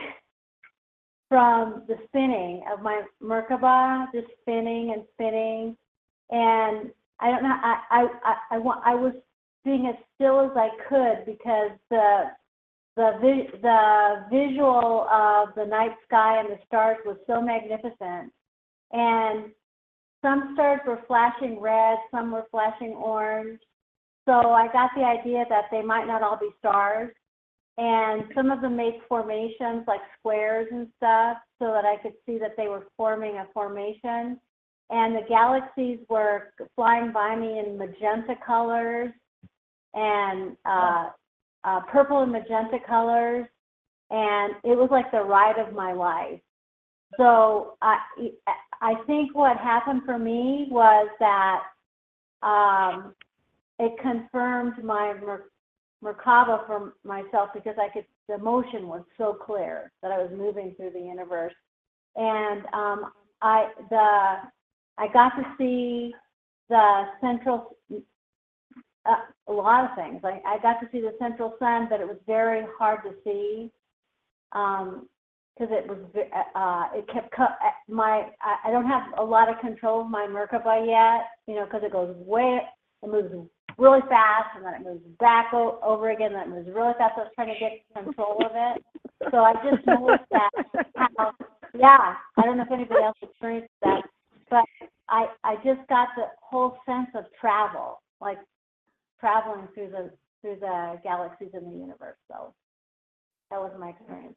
from the spinning of my Merkaba, just spinning and spinning. And I don't know, I, I, I, I, want, I was being as still as I could because the the vi- the visual of the night sky and the stars was so magnificent. And some stars were flashing red, some were flashing orange. So I got the idea that they might not all be stars. And some of them made formations like squares and stuff so that I could see that they were forming a formation. And the galaxies were flying by me in magenta colors and uh, uh, purple and magenta colors. And it was like the ride of my life. So I, I think what happened for me was that um, it confirmed my Mer- Merkaba for myself because I could, the motion was so clear that I was moving through the universe. And um, I, the, I got to see the central, uh, a lot of things. I, I got to see the central sun, but it was very hard to see because um, it was, uh, it kept, cu- my, I, I don't have a lot of control of my Merkaba yet, you know, because it goes way, it moves really fast, and then it moves back o- over again, and then it moves really fast. So I was trying to get control of it. So I just noticed that how, yeah, I don't know if anybody else experienced that, but I, I just got the whole sense of travel, like traveling through the through the galaxies in the universe. So that was my experience.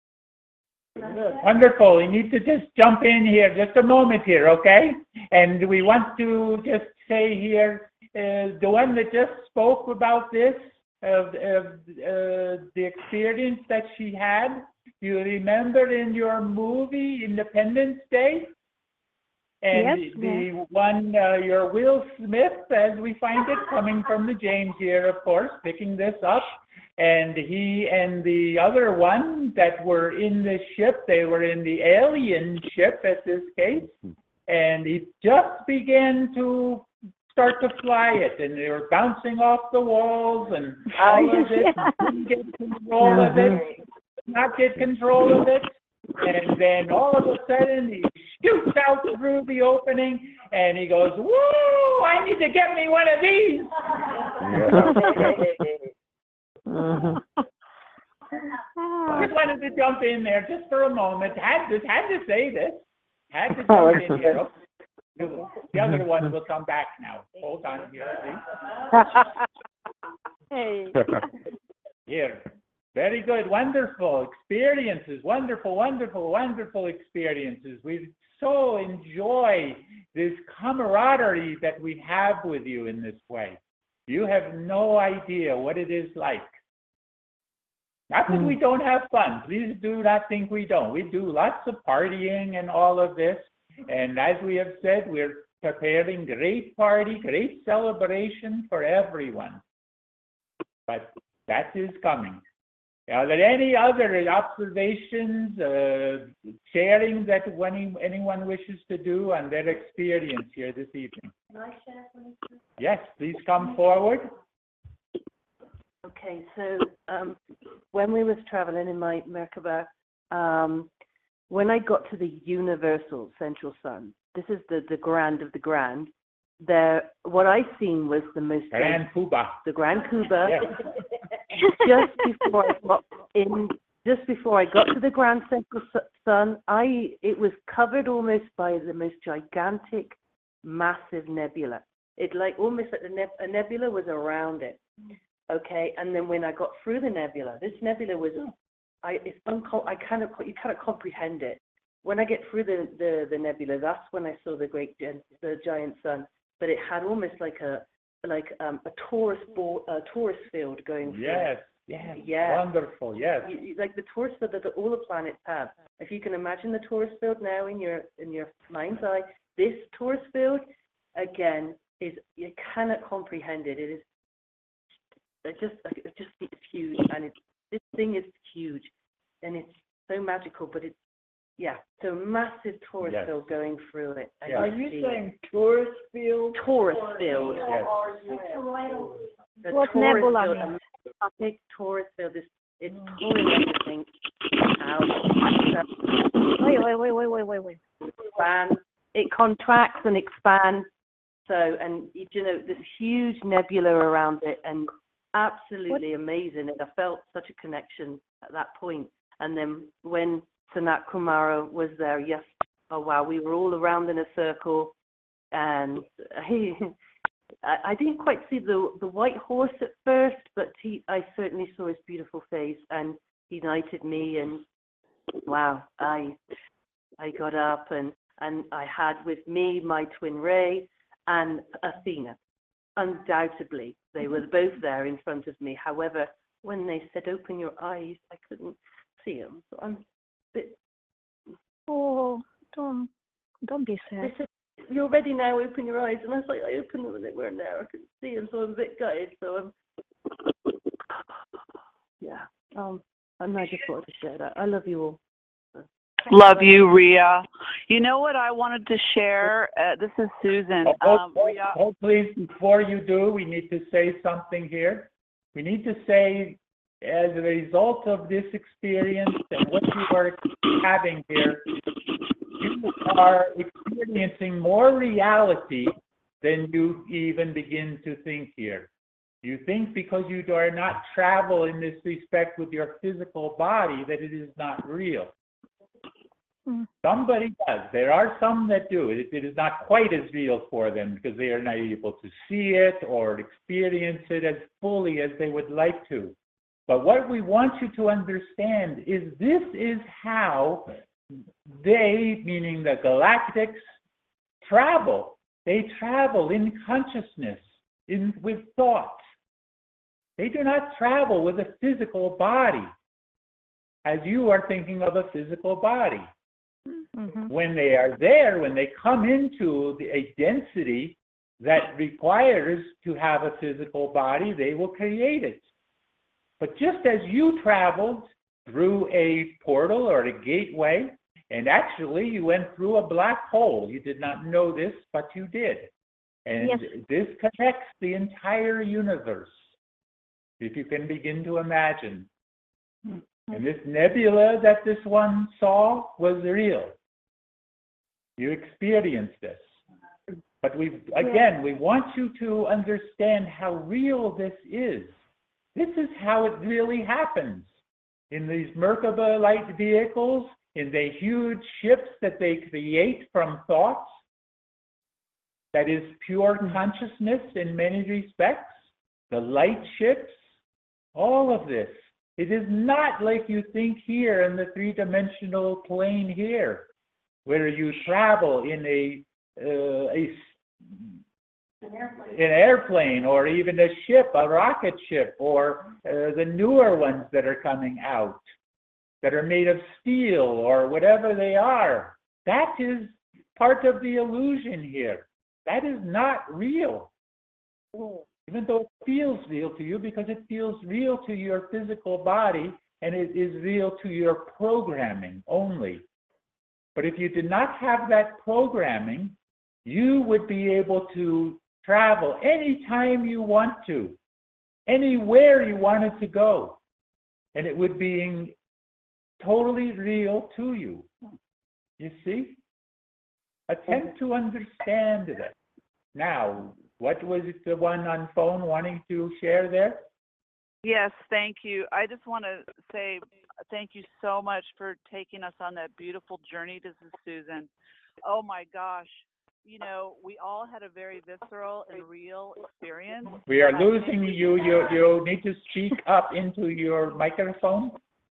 Wonderful. We need to just jump in here just a moment here, okay? And we want to just say here, uh, the one that just spoke about this, of, of uh, the experience that she had, you remember in your movie Independence Day? And Yes, the the one, uh, your Will Smith, as we find it, coming from the James here, of course, picking this up. And he and the other one that were in the ship, they were in the alien ship at this case. And he just began to start to fly it, and they were bouncing off the walls and all of it. Couldn't get control of it, not get control of it. And then all of a sudden he shoots out through the opening and he goes, "Woo! I need to get me one of these." Just wanted to jump in there just for a moment. Had to had to say this. Had to jump in here. The other one will come back now. Hold on here, please. Hey. Here. Very good. Wonderful experiences. Wonderful, wonderful, wonderful experiences. We so enjoy this camaraderie that we have with you in this way. You have no idea what it is like. Not that we don't have fun. Please do not think we don't. We do lots of partying and all of this. And as we have said, we're preparing great party, great celebration for everyone. But that is coming. Are there any other observations, uh, sharing that any, anyone wishes to do on their experience here this evening? Can I share something? Yes, please come forward. Okay, so um, when we was traveling in my Merkaba, um, when I got to the universal central sun, this is the, the grand of the grand, there, what I seen was the most... Grand Cuba. The Grand Cuba. Yes. Just before I got in, just before I got to the Grand Central Sun, I it was covered almost by the most gigantic, massive nebula. It like almost like the neb- a nebula was around it. Okay, and then when I got through the nebula, this nebula was, I it's unco- I cannot you cannot comprehend it. When I get through the, the, the nebula, that's when I saw the great the giant sun. But it had almost like a like um, a torus ball, a torus field going through. Yes, yes, yes. Wonderful, yes. You, you, like the torus field that the, all the planets have. If you can imagine the torus field now in your in your mind's eye, this torus field again is you cannot comprehend it. It is it just it just it's huge, and it's this thing is huge, and it's so magical. But it's yeah, so massive torus yes. field going through it. Yes. Are you saying tourist field? Torus field. Yes. The What torus nebula field, means? a big torus field. This it's pulling everything out. Wait, wait, wait, wait, wait, wait, wait. Expands. It contracts and expands. So, and you know, this huge nebula around it, and absolutely what? Amazing. And I felt such a connection at that point. And then when Sanat Kumara was there, yes, oh wow, we were all around in a circle, and he, I, I didn't quite see the the white horse at first, but he, I certainly saw his beautiful face, and he knighted me, and wow, I, I got up, and and I had with me my twin Ray and Athena. Undoubtedly, they were both there in front of me. However, when they said open your eyes, I couldn't see them. So I'm Bit... Oh, don't, don't be sad. They said, you're ready now, open your eyes. And I was like, I opened them and they weren't there. I couldn't see them, so I'm a bit gutted. So I'm, yeah. Um, and I just wanted to share that. I love you all. Love you, Ria. You know what I wanted to share? Uh, this is Susan. Oh, Um, oh, Ria. oh, please, before you do, we need to say something here. We need to say, as a result of this experience and what you are having here, you are experiencing more reality than you even begin to think here. You think because you do not travel in this respect with your physical body that it is not real. Mm. Somebody does. There are some that do. It, it is not quite as real for them because they are not able to see it or experience it as fully as they would like to. But what we want you to understand is this is how they, meaning the galactics, travel. They travel in consciousness, in with thought. They do not travel with a physical body, as you are thinking of a physical body. Mhm. When they are there, when they come into the, a density that requires to have a physical body, they will create it. But just as you traveled through a portal or a gateway, and actually you went through a black hole, you did not know this, but you did. And Yes. this connects the entire universe, if you can begin to imagine. And this nebula that this one saw was real. You experienced this. But we again, we want you to understand how real this is. This is how it really happens. In these Merkaba light vehicles, in the huge ships that they create from thoughts, that is pure consciousness in many respects, the light ships, all of this. It is not like you think here in the three-dimensional plane here, where you travel in a, uh, a An airplane. an airplane or even a ship, a rocket ship, or uh, the newer ones that are coming out that are made of steel or whatever they are. That is part of the illusion here. That is not real. Even though it feels real to you, because it feels real to your physical body and it is real to your programming only. But if you did not have that programming, you would be able to travel anytime you want to, anywhere you wanted to go, and it would be totally real to you. You see? Attempt to understand that. Now, what was it, the one on phone wanting to share there? Yes, thank you. I just want to say thank you so much for taking us on that beautiful journey. This is Susan. Oh my gosh. You know, we all had a very visceral and real experience. We are losing you. You you need to speak up into your microphone.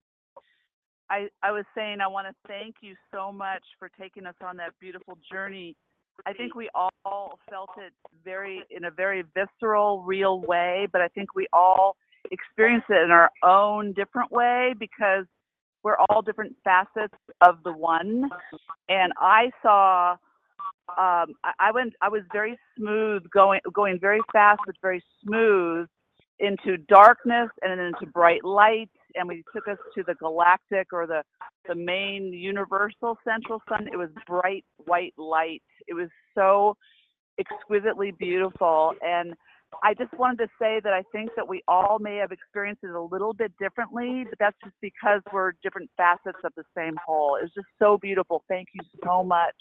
I, I was saying I want to thank you so much for taking us on that beautiful journey. I think we all felt it very in a very visceral, real way, but I think we all experienced it in our own different way because we're all different facets of the one. And I saw um, I, I went I was very smooth going going very fast but very smooth into darkness and then into bright light. And we took us to the galactic or the, the main universal central sun. It was bright white light. It was so exquisitely beautiful. And I just wanted to say that I think that we all may have experienced it a little bit differently, but that's just because we're different facets of the same whole. It was just so beautiful. Thank you so much.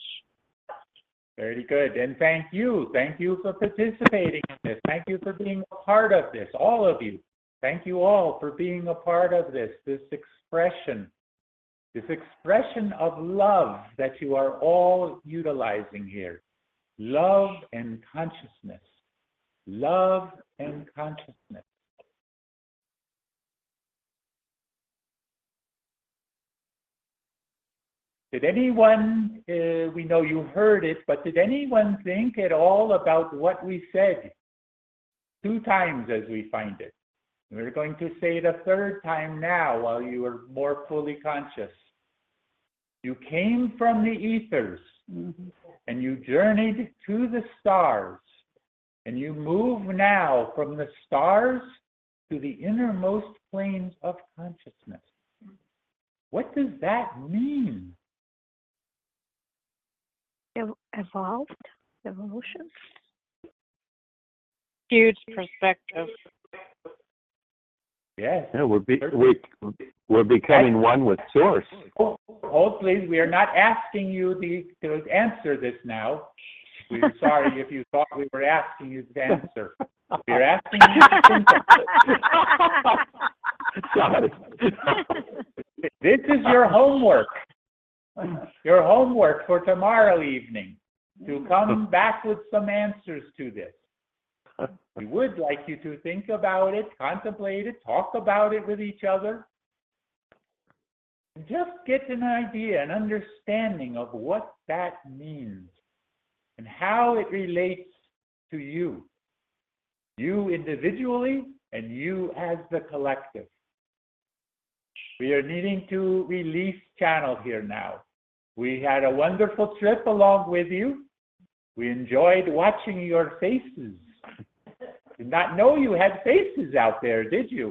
Very good. And thank you. Thank you for participating in this. Thank you for being a part of this, all of you. Thank you all for being a part of this, this expression, this expression of love that you are all utilizing here. Love and consciousness. Love and consciousness. Did anyone, uh, we know you heard it, but did anyone think at all about what we said? Two times as we find it. We're going to say it a third time now while you are more fully conscious. You came from the ethers mm-hmm. and you journeyed to the stars, and you move now from the stars to the innermost planes of consciousness. What does that mean? Evolved, evolution. Huge perspective. Yes. Yeah, we're, be, we, we're becoming one with Source. Oh, hold please. We are not asking you the, to answer this now. We're sorry if you thought we were asking you to answer. We're asking you to think of it. This is your homework. Your homework for tomorrow evening, to come back with some answers to this. We would like you to think about it, contemplate it, talk about it with each other. And just get an idea, an understanding of what that means and how it relates to you. You individually and you as the collective. We are needing to release channel here now. We had a wonderful trip along with you. We enjoyed watching your faces. Did not know you had faces out there, did you?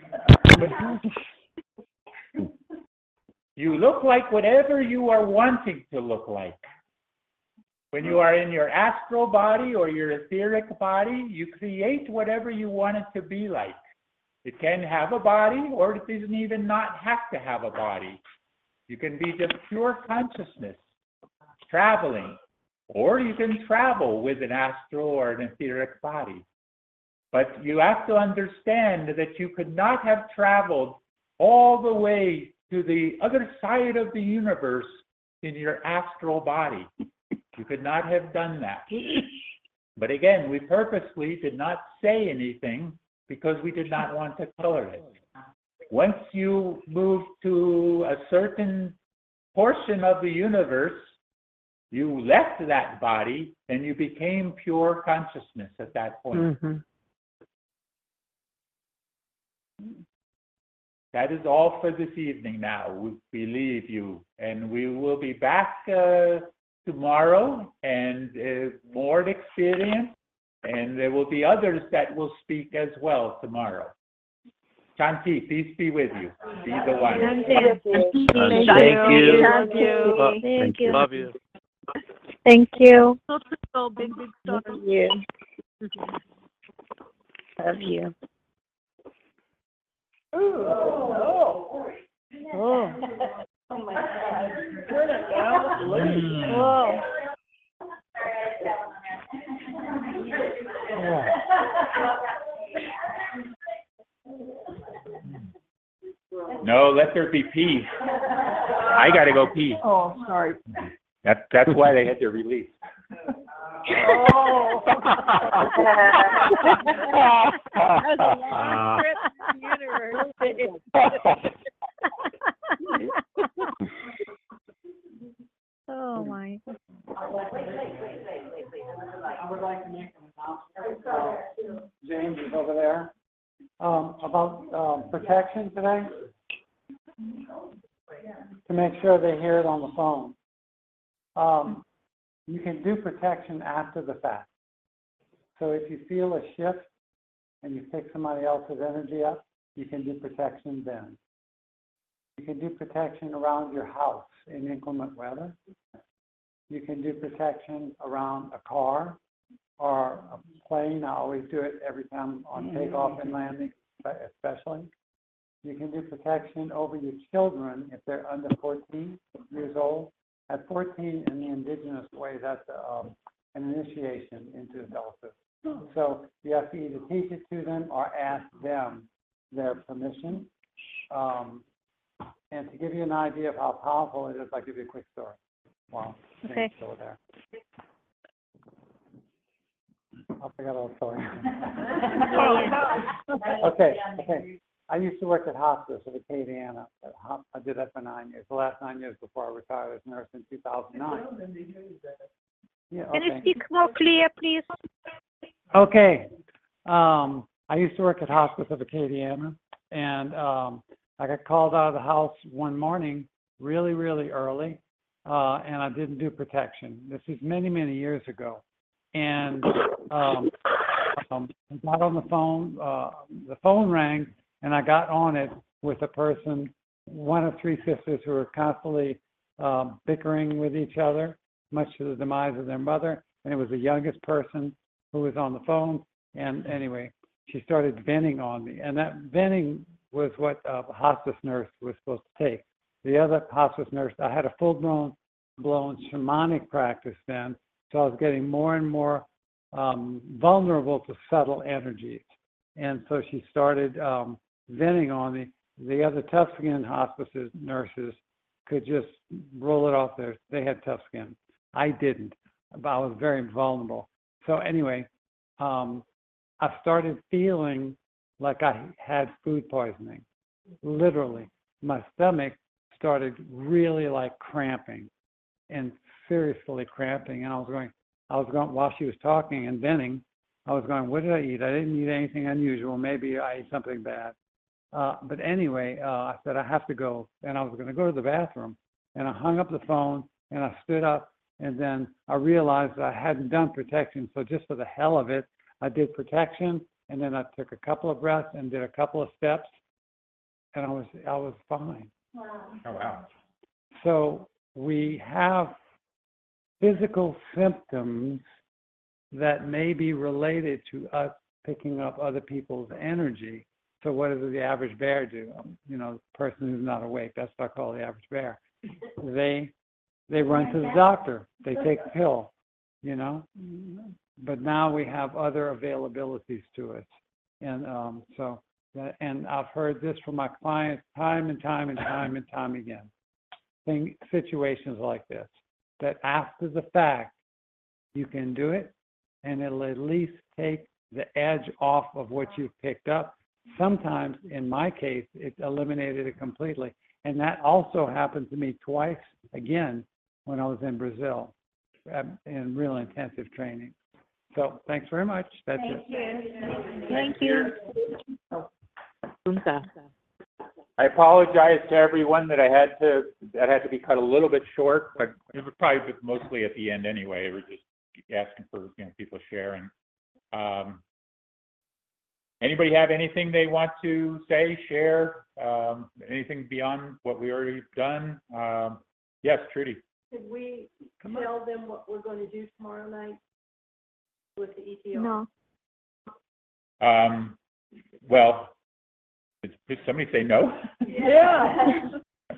You look like whatever you are wanting to look like. When you are in your astral body or your etheric body, you create whatever you want it to be like. It can have a body, or it doesn't even not have to have a body. You can be just pure consciousness, traveling, or you can travel with an astral or an etheric body. But you have to understand that you could not have traveled all the way to the other side of the universe in your astral body. You could not have done that. But again, we purposely did not say anything because we did not want to color it. Once you moved to a certain portion of the universe, you left that body and you became pure consciousness at that point. Mm-hmm. That is all for this evening now. We, we leave you, and we will be back uh, tomorrow and uh, more experience, and there will be others that will speak as well tomorrow. Shanti, peace be with you. Be the one. Thank you. Thank Thank you. you. Love you. Uh, Thank you. Love you. Thank you. So big, big stuff. Love you. Love you. Oh, Oh. oh my God. Turn it down, please. Whoa. No, let there be peace. I got to go pee. Oh, sorry. That, that's why they had to release. Oh. That's a long trip to the universe. Oh my. I would like to make an announcement. Uh, James is over there. Um, about um, protection today. To make sure they hear it on the phone. Um, you can do protection after the fact. So if you feel a shift and you pick somebody else's energy up, you can do protection then. You can do protection around your house in inclement weather. You can do protection around a car or a plane. I always do it every time on takeoff and landing, especially. You can do protection over your children if they're under fourteen years old. At fourteen, in the indigenous way, that's um, an initiation into adulthood. So you have to either teach it to them or ask them their permission. Um, and to give you an idea of how powerful it is, I'll give you a quick story. Wow. Okay. Still there. I forgot all the story. okay, okay. I used to work at hospice at Acadiana. I did that for nine years. The last nine years before I retired as a nurse in two thousand nine. Yeah, okay. Can you speak more clear, please? Okay. Um, I used to work at hospice of Acadiana, and um, I got called out of the house one morning really, really early, uh, and I didn't do protection. This is many, many years ago. And um, um, I got on the phone, uh, the phone rang, and I got on it with a person, one of three sisters who were constantly um, bickering with each other, much to the demise of their mother. And it was the youngest person who was on the phone. And anyway, she started venting on me. And that venting was what a hospice nurse was supposed to take. The other hospice nurse, I had a full-blown blown shamanic practice then, so I was getting more and more um, vulnerable to subtle energies. And so she started um, venting on me. The other tough skin hospice nurses could just roll it off there. They had tough skin. I didn't, but I was very vulnerable. So anyway, um, I started feeling like I had food poisoning. Literally, my stomach started really like cramping and seriously cramping. And I was going, I was going, while she was talking and venting, I was going, what did I eat? I didn't eat anything unusual. Maybe I ate something bad. Uh, but anyway, uh, I said, I have to go. And I was going to go to the bathroom. And I hung up the phone and I stood up, and then I realized I hadn't done protection. So just for the hell of it, I did protection, and then I took a couple of breaths and did a couple of steps, and I was I was fine. Wow. Oh, wow. So we have physical symptoms that may be related to us picking up other people's energy. So what does the average bear do? Um, you know, the person who's not awake, that's what I call the average bear. They they run to the doctor. They take a pill, you know. But now we have other availabilities to it. And um, so, that, and I've heard this from my clients time and time and time and time again. Thing, situations like this, that after the fact, you can do it, and it'll at least take the edge off of what you've picked up. Sometimes, in my case, it eliminated it completely. And that also happened to me twice, again, when I was in Brazil um, in real intensive training. So thanks very much. That's Thank it. you. Thank you. I apologize to everyone that I had to that had to be cut a little bit short, but it was probably mostly at the end anyway. We're just asking for you know people sharing. Um, anybody have anything they want to say, share? Um, anything beyond what we already done? Um, yes, Trudy. Could we tell them what we're going to do tomorrow night with the E T R? No. Um, well, did somebody say no? Yeah.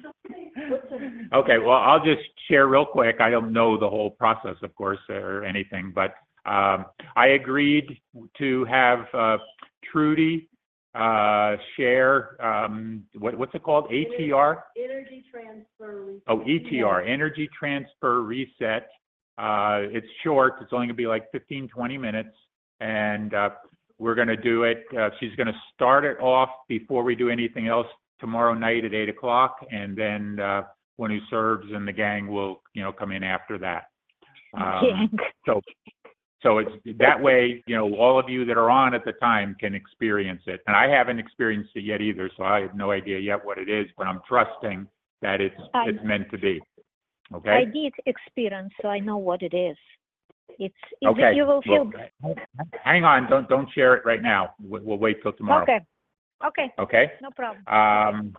Okay, well, I'll just share real quick. I don't know the whole process, of course, or anything, but um, I agreed to have uh, Trudy uh, share, um, what, what's it called, A T R? Energy transfer reset. Oh, E T R, Energy Transfer Reset. Uh, it's short. It's only going to be like fifteen, twenty minutes, and uh, we're going to do it. Uh, she's going to start it off before we do anything else tomorrow night at eight o'clock, and then uh, one who serves and the gang will, you know, come in after that. Um, so, so it's that way, you know, all of you that are on at the time can experience it. And I haven't experienced it yet either, so I have no idea yet what it is, but I'm trusting that it's I, it's meant to be. Okay. I did experience, so I know what it is. It's, it's Okay. you will feel. Well, hang on, don't don't share it right now. We'll, we'll wait till tomorrow. Okay. Okay. Okay. No problem. Um.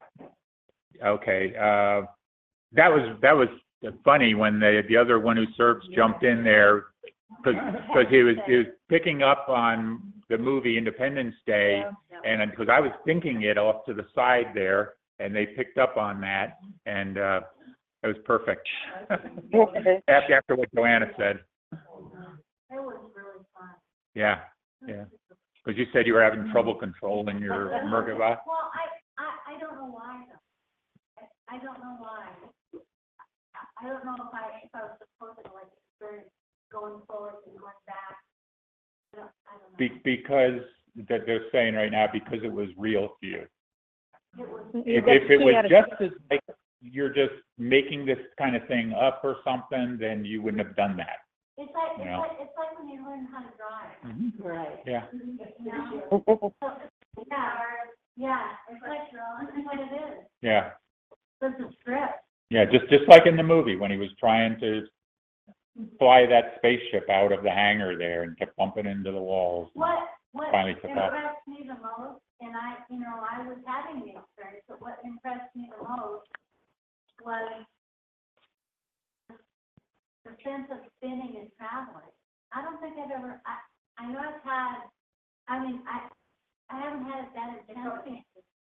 Okay. Uh, that was that was funny when the the other one who serves jumped in there because because he was he was picking up on the movie Independence Day, and because I was thinking it off to the side there, and they picked up on that, and uh, it was perfect. after after what Joanna said. It was really fun. Yeah. Yeah. Because you said you were having trouble controlling your Merkaba. Well, I, I, I don't know why though. I, I don't know why. I, I don't know if I if I was supposed to like experience going forward and going back. I don't, I don't know. Be, because that they're saying right now because it was real to you. It was, If, if it was just as like you're just making this kind of thing up or something, then you wouldn't have done that. it's like You it's know. like it's like when you learn how to drive. Mm-hmm. Right. Yeah. You know? So, yeah. Yeah. It's like it's what it is. Yeah. It's a script. Yeah. Just just like in the movie when he was trying to fly that spaceship out of the hangar there and kept bumping into the walls. What what Finally took off. impressed me the most, and I, you know, I was having the experience, but what impressed me the most was the sense of spinning and traveling. I don't think I've ever. I I know I've had. I mean, I I haven't had it that intense.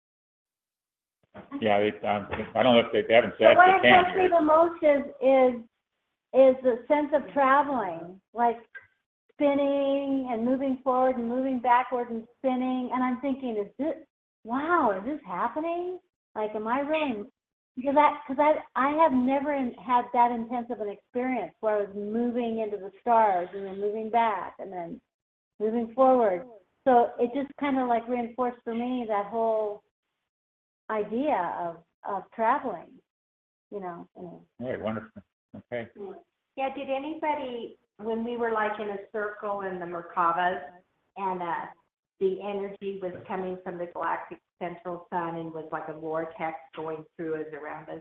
Yeah. They, um, I don't know if they, they haven't But said what they can impressed me hear. the most is is is the sense of traveling, like spinning and moving forward and moving backward and spinning. And I'm thinking, is this, wow, is this happening? Like, am I really, because I, because I, I have never in, had that intense of an experience where I was moving into the stars and then moving back and then moving forward. So it just kind of like reinforced for me that whole idea of, of traveling, you know. All right. Wonderful. Okay. Yeah, did anybody, when we were like in a circle in the Merkabas and uh, the energy was coming from the galactic central sun and was like a vortex going through us around us, did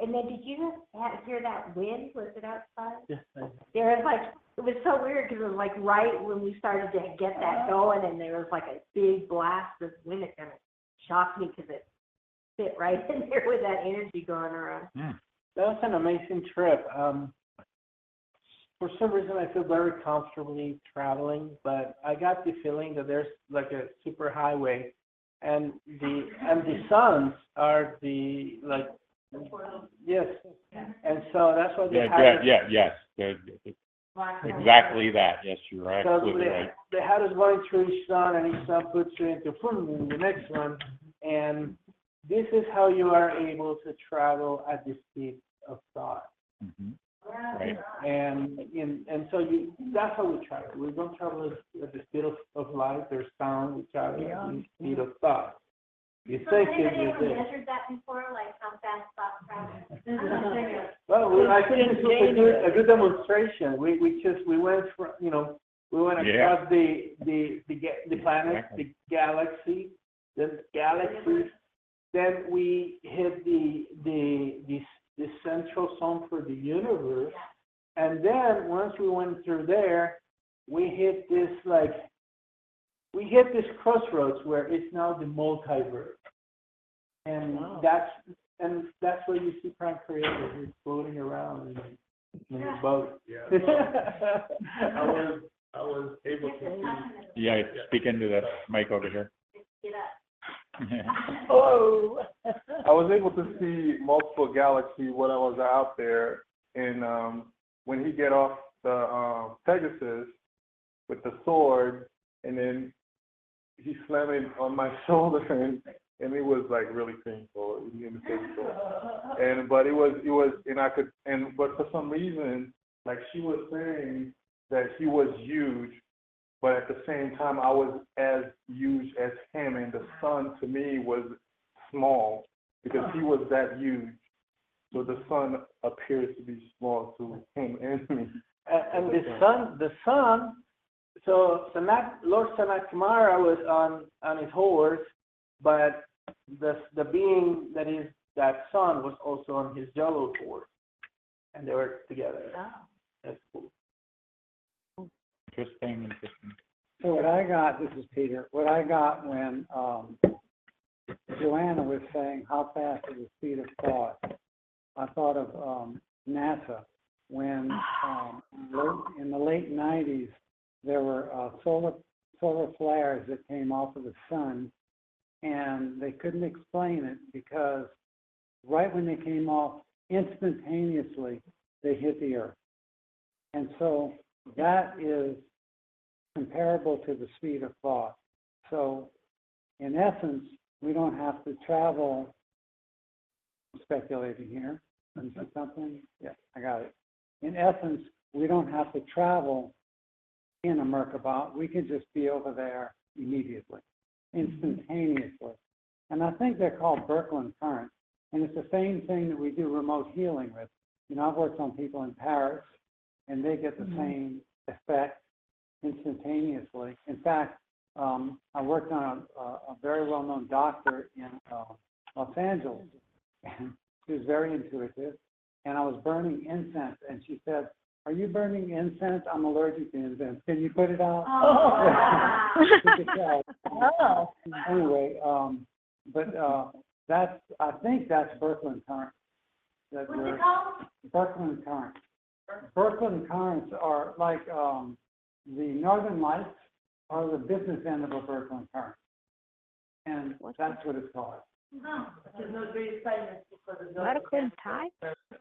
And then did you have, hear that wind? Was it outside? Yes, I There was like, it was so weird because it was like right when we started to get that going and there was like a big blast of wind. It kind of shocked me because it fit right in there with that energy going around. Hmm. That was an amazing trip. Um, for some reason, I feel very comfortably traveling, but I got the feeling that there's like a super highway, and the and the suns are the like yes, and so that's why they Yeah, had yeah, us- yeah, yes. They're- Exactly that. Yes, you're So absolutely they, right. they had us going through each sun, and each sun puts you into boom, in the next one, and this is how you are able to travel at the speed of thought. Mhm. Right. And in, and so you that's how we travel. We don't travel at, at the speed of, of light or sound. We travel at the speed of thought. You So think has it anybody is ever it. measured that before, like how fast thought travels? Well, we, I think this was a good, a good demonstration. We we just we went from you know we went Yeah. across the the the ga- the planet, the galaxy, the galaxies. Then we hit the the the the central zone for the universe, and then once we went through there, we hit this like we hit this crossroads where it's now the multiverse, and that's and that's where you see prime creators floating around in, in a boat. Yeah. I was, I was able to see. Yeah, speak into the mic over here. Get up. Oh. I was able to see multiple galaxies when I was out there, and um, when he get off the um, Pegasus with the sword, and then he slammed it on my shoulder, and, and it was like really painful. It made me painful. And but it was it was, and I could and but for some reason, like she was saying that he was huge. But at the same time, I was as huge as him, and the sun to me was small because he was that huge. So the sun appears to be small to him and me. And, and the sun, the sun. So Sanat, Lord Sanat Kumara was on on his horse, but the the being that is that sun was also on his yellow horse, and they were together. That's cool. Interesting, interesting. So what I got, this is Peter, what I got when um, Joanna was saying how fast is the speed of thought, I thought of um, NASA when um, late, in the late nineties there were uh, solar solar flares that came off of the sun, and they couldn't explain it because right when they came off, instantaneously they hit the Earth. And so that is comparable to the speed of thought. So in essence, we don't have to travel, I'm speculating here, is that something? Yeah, I got it. In essence, we don't have to travel in a Merkaba. We can just be over there immediately, instantaneously. And I think they're called Birkeland currents. And it's the same thing that we do remote healing with. You know, I've worked on people in Paris, and they get the mm-hmm. same effect instantaneously. In fact, um, I worked on a, a very well-known doctor in uh, Los Angeles, and she was very intuitive, and I was burning incense, and she said, "Are you burning incense? I'm allergic to incense. Can you put it out?" Oh. She could tell. Oh. Anyway, um, but uh, that's, I think that's Birkeland current. That What's it called? Birkeland current. Birkeland currents are like um, the Northern Lights are the business end of a Birkeland current, and that's what it's called. Huh. There's no very famous because of the Birkeland type?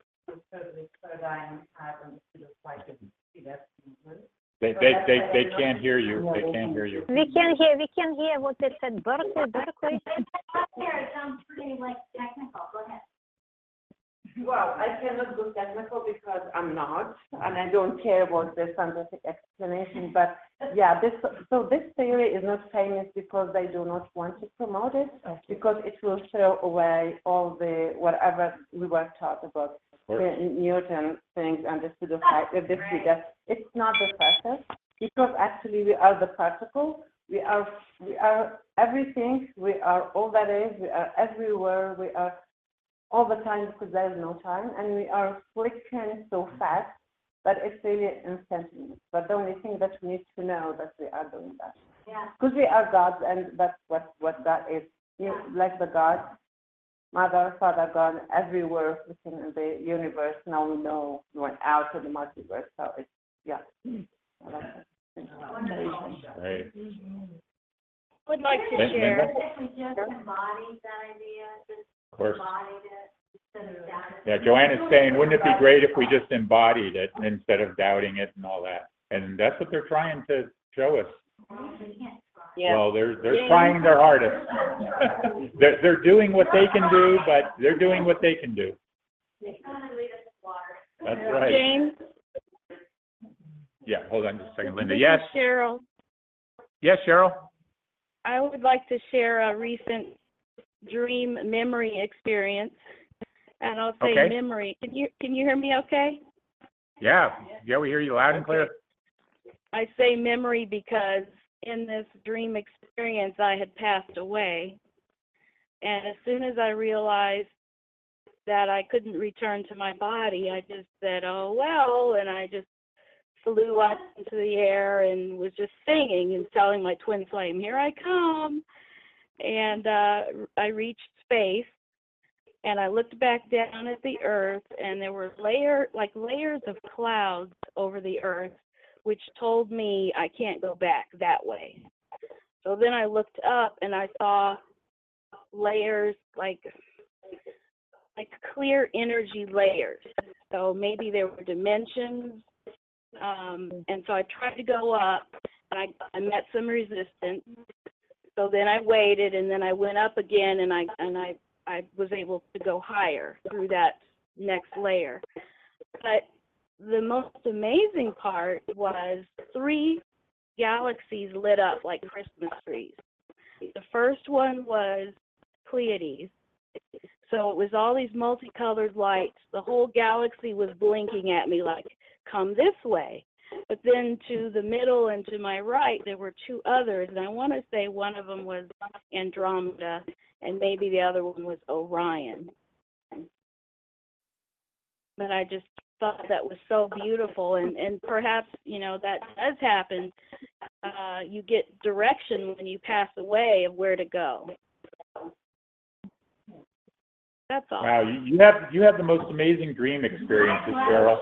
They, they, they, they can't hear you. They can't hear you. We can hear, we can hear what they said, Berkeley, Berkeley. Here, it sounds pretty like technical. Go ahead. Well, I cannot go technical because I'm not, and I don't care about the scientific explanation. But yeah, this so this theory is not famous because they do not want to promote it, okay. Because it will throw away all the whatever we were taught about the Newton things and the speed of light. The speed that it's not the process because actually we are the particle. We are we are everything. We are all that is. We are everywhere. We are. all the time because there's no time, and we are flickering so fast that it's really instantaneous. But the only thing that we need to know that we are doing that. Yeah. Because we are gods, and that's what, what that is. You, like the gods, Mother, Father, God, everywhere within the universe. Now we know we went out to the multiverse. So it's, yeah. Right. Would like to Lin- share. Linda? If we just embodied that idea, just Of course. embodied it instead of doubting it. Yeah, Joanna's saying, wouldn't it be great if we just embodied it instead of doubting it and all that? And that's what they're trying to show us. Yeah. Well, they're they're trying their hardest. they're they're doing what they can do, but they're doing what they can do. That's right. James, Yeah, hold on just a second, Linda. this Yes, is Cheryl. yes, Cheryl. I would like to share a recent dream memory experience, and I'll say Okay. memory. Can you can you hear me? Okay. Yeah, yeah, we hear you loud and clear. I say memory because in this dream experience I had passed away, and as soon as I realized that I couldn't return to my body, I just said, "Oh well," and I just flew up into the air and was just singing and telling my twin flame, "Here I come." And uh, I reached space, and I looked back down at the earth, and there were layer like layers of clouds over the earth, which told me I can't go back that way. So then I looked up and I saw layers like like clear energy layers. So maybe there were dimensions. Um, and so I tried to go up, and I, I met some resistance. So then I waited, and then I went up again, and I and I, I was able to go higher through that next layer. But the most amazing part was three galaxies lit up like Christmas trees. The first one was Pleiades. So it was all these multicolored lights. The whole galaxy was blinking at me like, come this way. But then to the middle and to my right, there were two others. And I want to say one of them was Andromeda, and maybe the other one was Orion. But I just thought that was so beautiful. And, and perhaps, you know, that does happen. Uh, you get direction when you pass away of where to go. That's all. Wow, you, you have you have the most amazing dream experiences, Cheryl.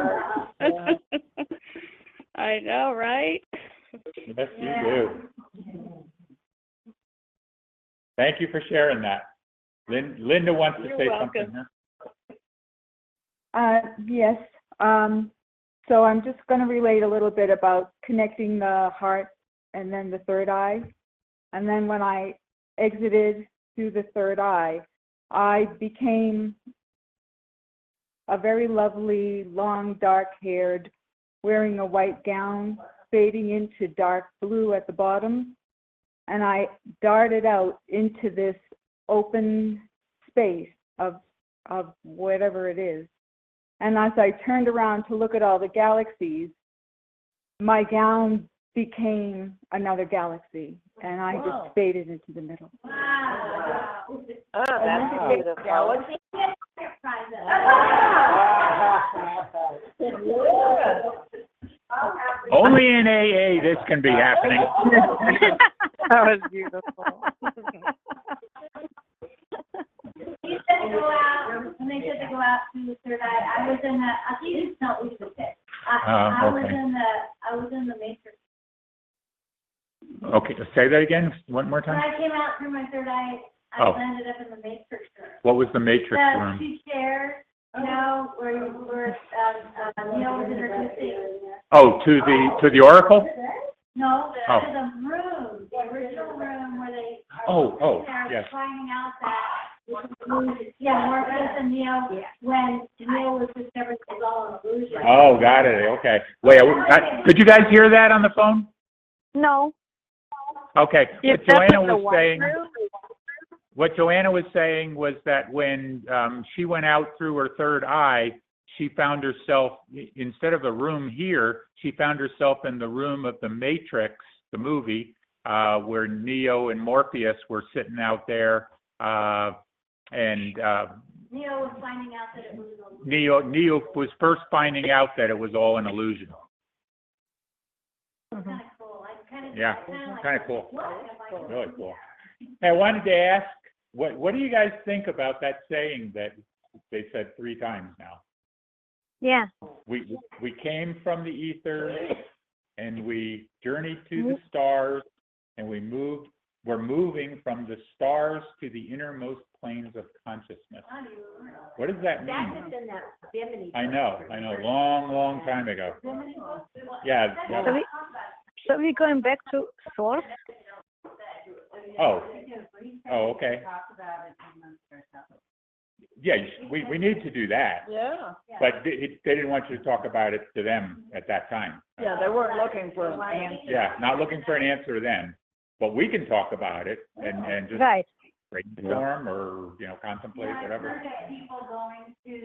I know, right? Yes, you do. Thank you for sharing that. Lin, Linda wants to You're say welcome. something. Huh? Uh, yes. Um, so I'm just going to relate a little bit about connecting the heart and then the third eye. And then when I exited through the third eye, I became a very lovely, long, dark-haired, wearing a white gown, fading into dark blue at the bottom. And I darted out into this open space of of whatever it is. And as I turned around to look at all the galaxies, my gown became another galaxy, and I Wow. just faded into the middle. Wow. Oh, that's beautiful. Only in A A this can be happening. That was beautiful. You said to go out, when they said to go out to the third eye, I was in the, I think it's not what you said. I, Oh, I was okay. in the, I was in the matrix. Okay, say that again one more When time. I came out through my third eye, I Oh. landed up in the matrix room. What was the matrix The room? two chairs, you know, where, where, um, uh, Neil was introducing. Oh, to the to the Oracle? No, the, Oh. the room, the original room where they are Oh, oh, they're yes. finding out that, yeah, Morpheus and Neil, when Neil was discovered it was all an illusion. Oh, got it. Okay. Wait, I, I, could you guys hear that on the phone? No. Okay. Is What that Joanna the was white saying. room? What Joanna was saying was that when um, she went out through her third eye, she found herself, instead of a room here, she found herself in the room of the Matrix, the movie, uh, where Neo and Morpheus were sitting out there, uh, and uh, Neo was finding out that it was a. Neo, Neo was first finding out that it was all an illusion. Kind of cool. I kind of. Yeah, like, kind of cool. what? I'm like, Really cool. Hey, I wanted to ask, what what do you guys think about that saying that they said three times now? Yeah. We we came from the ether, and we journeyed to the stars, and we moved. We're moving from the stars to the innermost planes of consciousness. What does that mean? That was in that Bimini. I know, I know, long, long time ago. Yeah. So we, so we're going back to source. Oh. Oh, okay. Yeah, you should- we we need to do that. Yeah. But they, it- they didn't want you to talk about it to them at that time. Yeah, they weren't looking for an answer. Yeah, not looking for an answer then. But we can talk about it and, and just Right. brainstorm or, you know, contemplate, whatever. I've heard of people going to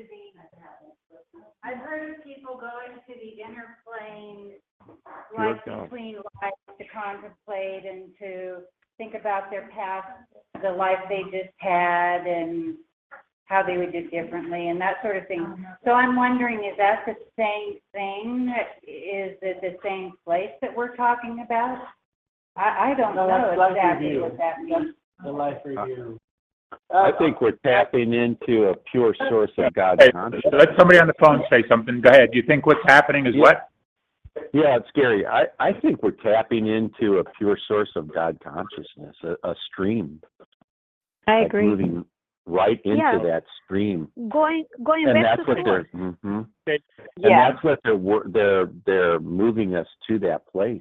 the, I've heard of people going to the inner plane, Like like between lives to contemplate and to think about their past, the life they just had, and how they would do differently and that sort of thing. So I'm wondering, is that the same thing? Is it the same place that we're talking about? I, I don't No, know that's life exactly review. what that means. The life review. I think we're tapping into a pure source of God's Hey, consciousness. let somebody on the phone say something. Go ahead. You think what's happening is what? Yeah, it's scary. I, I think we're tapping into a pure source of God consciousness, a, a stream. I like agree. Moving right into Yeah. that stream. Going going And back that's to what source. they're, hmm Yeah. and that's what they're, wor- they're, they're moving us to that place.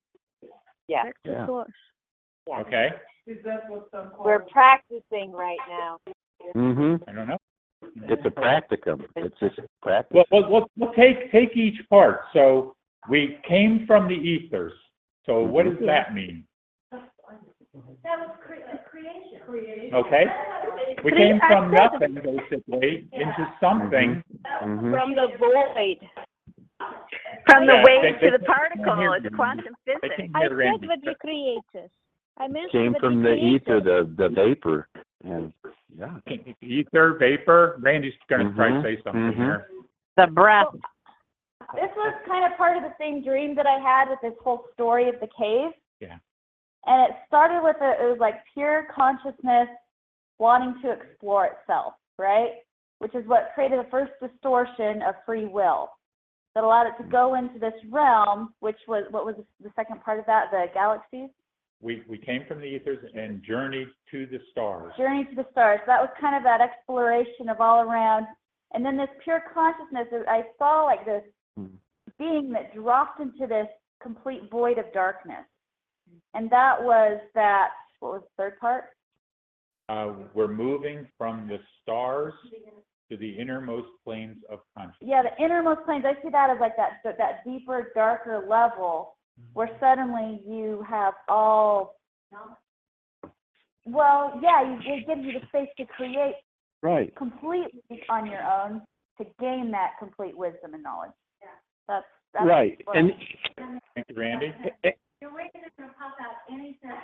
Yeah. Back to Yeah. source. Yeah. Okay. Is that what some call? We're practicing right now. hmm I don't know. It's a practicum. It's just practice. Well, we'll, we'll, we'll take, take each part. So we came from the ethers. So what does that mean? that was cre- creation. Creation. Okay. We Three came from aspects. nothing, basically, into something. hmm From the void. From the Yeah, wave they- to they the can't particle, hear it's you. quantum They physics. can't I hear said Randy. what we created. I mentioned Came what from we the ether, created. the, the vapor. And yeah. Ether, vapor. Randy's going to try to Mhm, say something mhm. here. The breath. This was kind of part of the same dream that I had with this whole story of the cave. Yeah. And it started with a, it was like pure consciousness wanting to explore itself, right? Which is what created the first distortion of free will that allowed it to go into this realm, which was, what was the second part of that, the galaxies? We, we came from the ethers and journeyed to the stars. Journey to the stars. That was kind of that exploration of all around. And then this pure consciousness, I saw like this being that dropped into this complete void of darkness. And that was that, what was the third part? Uh, we're moving from the stars to the innermost planes of consciousness. Yeah, the innermost planes. I see that as like that that deeper, darker level where suddenly you have all, well, yeah, you, it gives you the space to create Right. completely on your own to gain that complete wisdom and knowledge. Yeah. That's, that's Right. what And Thank you, Randy. Your way isn't going to pop out any sense.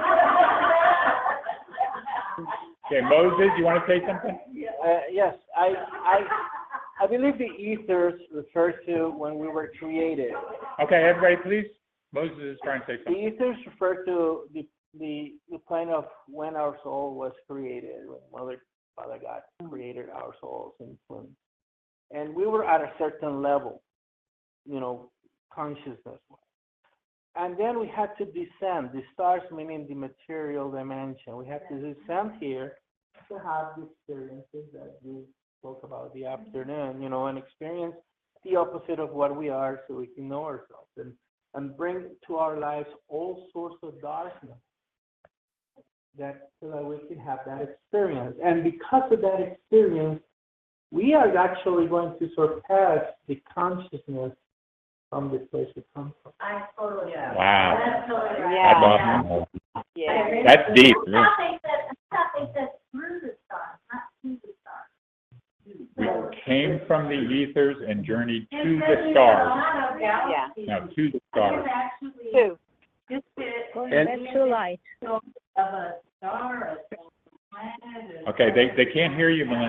Okay, Moses, you want to say something? Uh, yes, I, I, I believe the ethers refers to when we were created. Okay, everybody, please. Moses is trying to say The something. ethers refer to the, the, the plane of when our soul was created, when Mother, Father God created our souls in twins. And we were at a certain level, you know, consciousness. And then we had to descend, the stars meaning the material dimension. We had to descend here to have the experiences that you spoke about the afternoon, you know, and experience the opposite of what we are so we can know ourselves and, and bring to our lives all sorts of darkness that so that we can have that experience. And because of that experience, we are actually going to surpass the consciousness from the place we come from. I totally agree. Wow. That's totally right. Yeah. That's awesome. Yeah. That's deep. I thought they said, I thought they said through the stars, not to the stars. We came from the ethers and journeyed to It the says you stars. have a lot of galaxies. No, to the I stars. could actually Two. just fit Going And- back to light. of a star, a planet. a- Okay, they, they can't hear you, Melinda.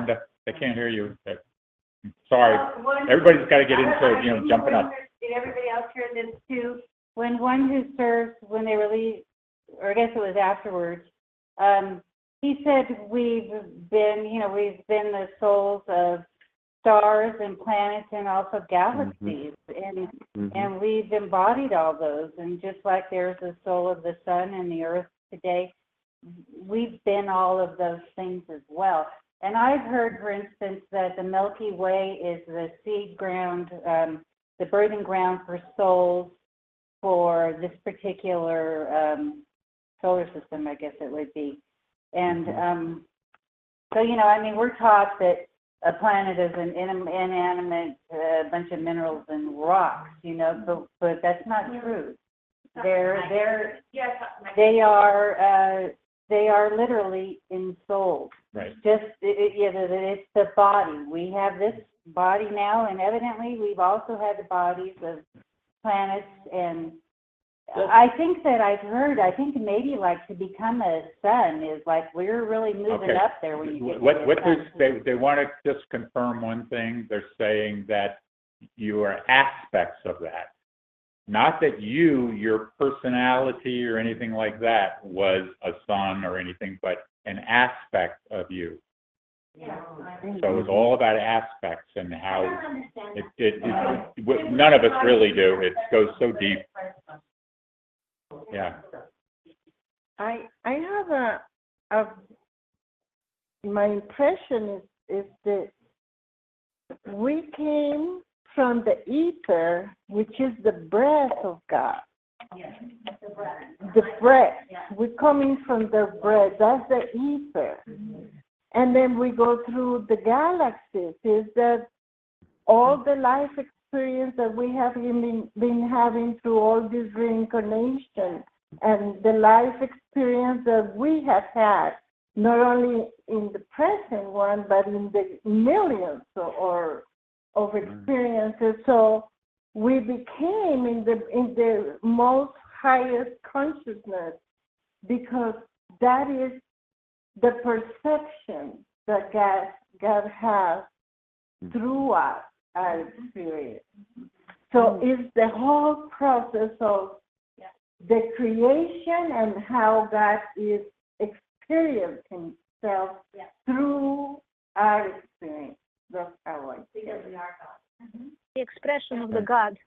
They can't hear you. Sorry. Well, one- Everybody's got to get I into, don't- you I know, think jumping one- up. Did everybody else hear this too? When one who serves, when they release, or I guess it was afterwards, um, he said we've been, you know, we've been the souls of stars and planets and also galaxies, and Mhm. and we've embodied all those. And just like there's the soul of the sun and the earth today, we've been all of those things as well. And I've heard, for instance, that the Milky Way is the seed ground, um, the birthing ground for souls for this particular um, solar system, I guess it would be. And um, so, you know, I mean, we're taught that a planet is an inim- inanimate uh, bunch of minerals and rocks, you know, but, but that's not true. They're, they're, they are, uh, they are literally ensouled. Right. Just, it, it, yeah, that it's the body. We have this body now, and evidently we've also had the bodies of planets. And I think that I've heard, I think maybe like to become a sun is like we're really moving Okay. up there when you get What, to the what sun. there's- they, they want to just confirm one thing. They're saying that you are aspects of that. Not that you, your personality or anything like that was a sun or anything, but an aspect of you. Yeah. So it's all about aspects and how it, it, it, it, none of us really do. It goes so deep. Yeah. I I have a a my impression is is that we came from the ether, which is the breath of God. The breath. We're coming from the breath. That's the ether. And then we go through the galaxies. Is that all the life experience that we have been, been having through all this reincarnation and the life experience that we have had, not only in the present one, but in the millions or, or of experiences. So we became in the in the most highest consciousness because that is the perception that God, God has through us, our experience. So it's the whole process of the creation and how God is experiencing himself through our experience. That's how I see it. The expression of the God.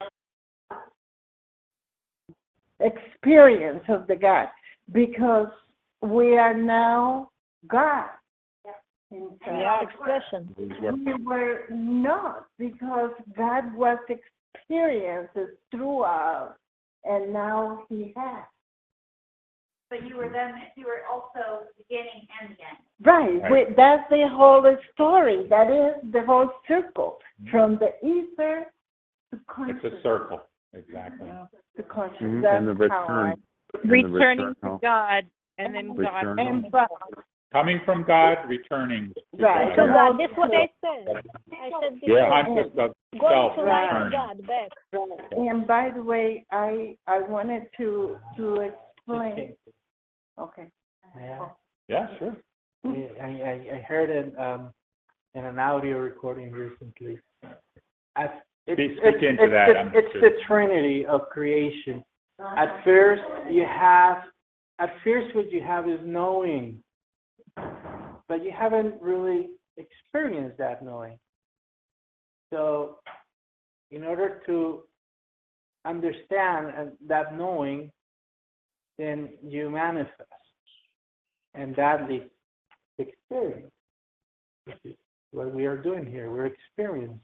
Experience of the God, because we are now God. Yeah, expression. We were not, because God was experienced through us, and now He has. But you were then, you were also beginning and the end. Right. Right. We, that's the whole story. That is the whole circle, from the ether to consciousness. It's a circle. Exactly. To consciousness. Mhm. That's And the how I- return. and the Returning return- to God, and then God. Return. And but Coming from God, returning to Right. God. To God, that's what I said. I said before. Yeah. Conscious of Going self to light returning. God back. and by the way, I I wanted to to explain. Okay. Yeah. Yeah, sure. I, I, I heard it um, in an audio recording recently. As, it's, Speak- it's, speak into it's, that, the, I'm it's sure. the trinity of creation. At first, you have, at first what you have is knowing, but you haven't really experienced that knowing. So, in order to understand and- that knowing, then you manifest. And that leads to experience, which is what we are doing here. We're experiencing.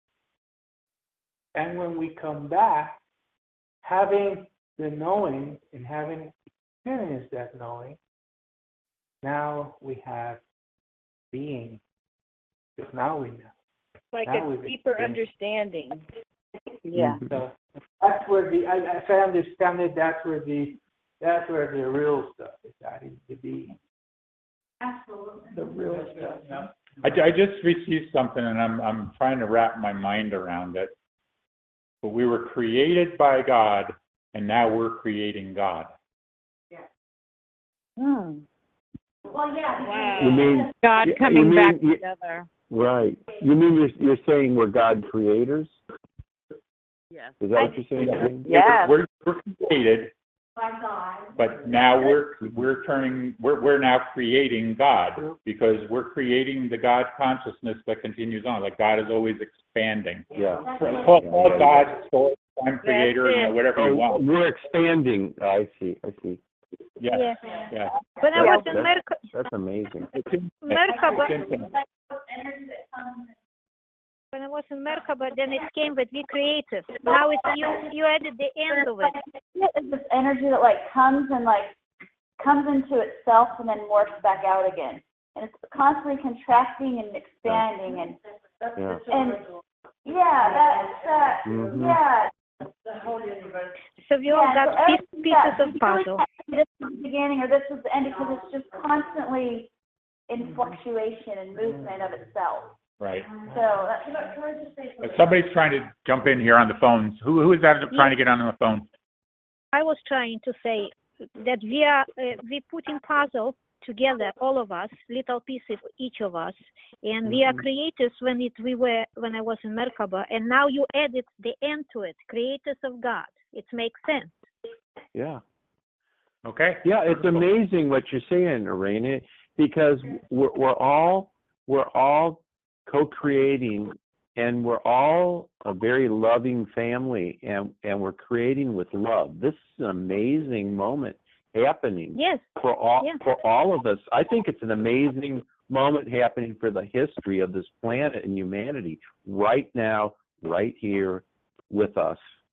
And when we come back, having the knowing and having experienced that knowing, now we have being. Because now we know. Like Now a we've deeper experienced. understanding. Yeah. So that's where the, I, if I understand it, that's where the, that's where the real stuff is at, is the being. Absolutely. The real stuff. I, I just received something, and I'm I'm trying to wrap my mind around it. But we were created by God, and now we're creating God. Hmm. Well, yeah. Wow. You mean God you- coming you back mean- you- together. Right. You mean you're, you're saying we're God creators? Yes. Is that what you're saying? Jane? Yes. We're, we're created, By God. but now we're we're turning we're we're now creating God because we're creating the God consciousness that continues on. Like God is always expanding. Yeah. Call, call God source, I'm creator, you know, whatever you Oh, want. we're expanding. I see. I see. Yeah. Yeah. Yeah. When I was in That's, Merca, that's amazing. Merkaba, It's infinite. when I was in Merkaba, then it came with we creative. Now it's you you added the end of it. It's this energy that like comes and like comes into itself and then morphs back out again, and it's constantly contracting and expanding and Yeah. and yeah, that's that. Mhm. Yeah. So we all Yeah, got so piece, everything pieces that- of puzzle. This is the beginning or this is the end because it's just constantly in fluctuation and movement of itself. Right. So that's Uh, Somebody's trying to jump in here on the phones. Who who is that trying to get on the phone? I was trying to say that we are uh, we putting puzzle together, all of us, little pieces each of us, and we are creators when it we were when I was in Merkaba, and now you added the end to it, creators of God. It makes sense. Yeah. Okay. Yeah, it's amazing what you're saying, Irene, because we're, we're all we're all co-creating, and we're all a very loving family, and and we're creating with love. This is an amazing moment happening. Yes. For all Yeah. for all of us. I think it's an amazing moment happening for the history of this planet and humanity right now, right here with us.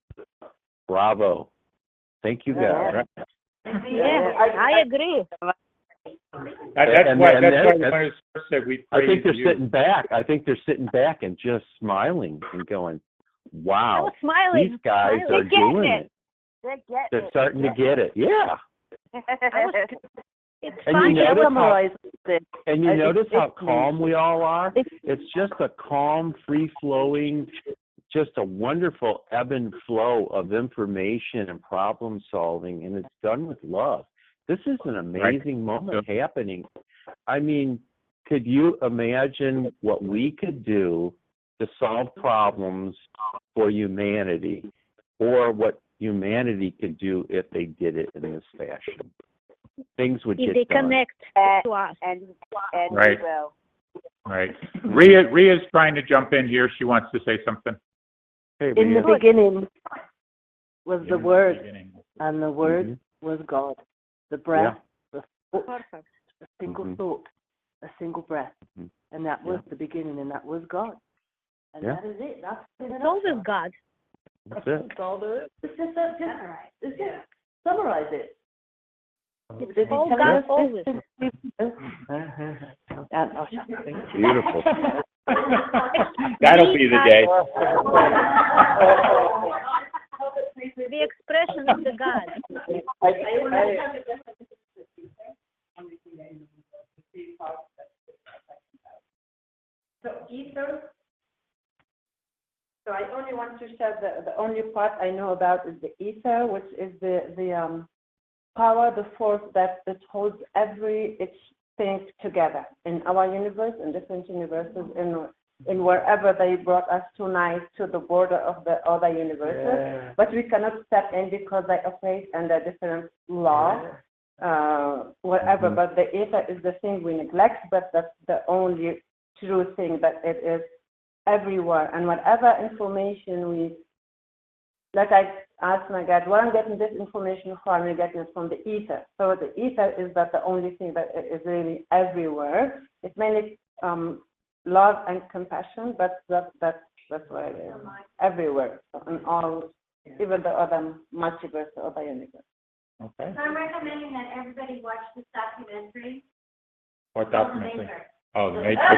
Bravo. Thank you, guys. Yeah, I agree. That, that's And- why and that's that- why one that's- of the first said we I think praise they're you. sitting back. I think they're sitting back and just smiling and going, wow, I was smiling. these guys smiling. are doing it. They're getting They're starting to get it. Yeah. I was, it's And you fine. notice how, Summarize it. and you I- notice it's- how calm we all are? It's just a calm, free-flowing, just a wonderful ebb and flow of information and problem solving, and it's done with love. This is an amazing moment happening. I mean, could you imagine what we could do to solve problems for humanity, or what humanity could do if they did it in this fashion? Things would If get they done. connect to us. And, and Right. we will. Right. Rhea Rhea's trying to jump in here. She wants to say something. Hey, In the Rhea. beginning was the In the Word, beginning. and the Word Mhm. was God. The breath, the thought, Perfect. a single Mhm. thought, a single breath, Mhm. and that was Yeah. the beginning, and that was God. And Yeah. that is it. That's it. It's always God. That's it. That's all there is. It's just that. Just, it's just summarize it. It's all God always. Beautiful. That'll be the day. The expression of the God. So ether. So I only want to share the, the only part I know about is the ether, which is the, the um, power, the force that it holds every each thing together in our universe, in different universes, in in wherever they brought us tonight to the border of the other universes. Yeah. But we cannot step in because they operate under different law, uh, whatever. Mhm. But the ether is the thing we neglect, but that's the only true thing, that it is everywhere. And whatever information we, like I asked my God, where I'm getting this information from, I'm getting it from the ether. So the ether is that the only thing that is really everywhere. It's mainly um, love and compassion, but that, that, that's where it is, everywhere, so in all, even the other multiverse, the other universe. Okay. So I'm recommending that everybody watch this documentary. What called The documentary? Matrix. Oh, the Matrix.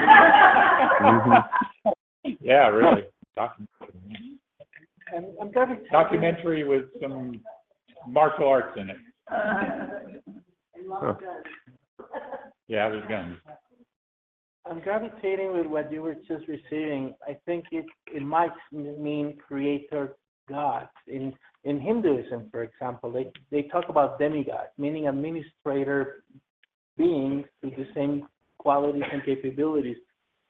Yeah, really. Documentary. I'm, I'm gonna Documentary with some martial arts in it. Huh. Yeah, there's guns. I'm gravitating with what you were just receiving. I think it it might mean creator God. In in Hinduism, for example, they they talk about demigods, meaning administrator beings with the same qualities and capabilities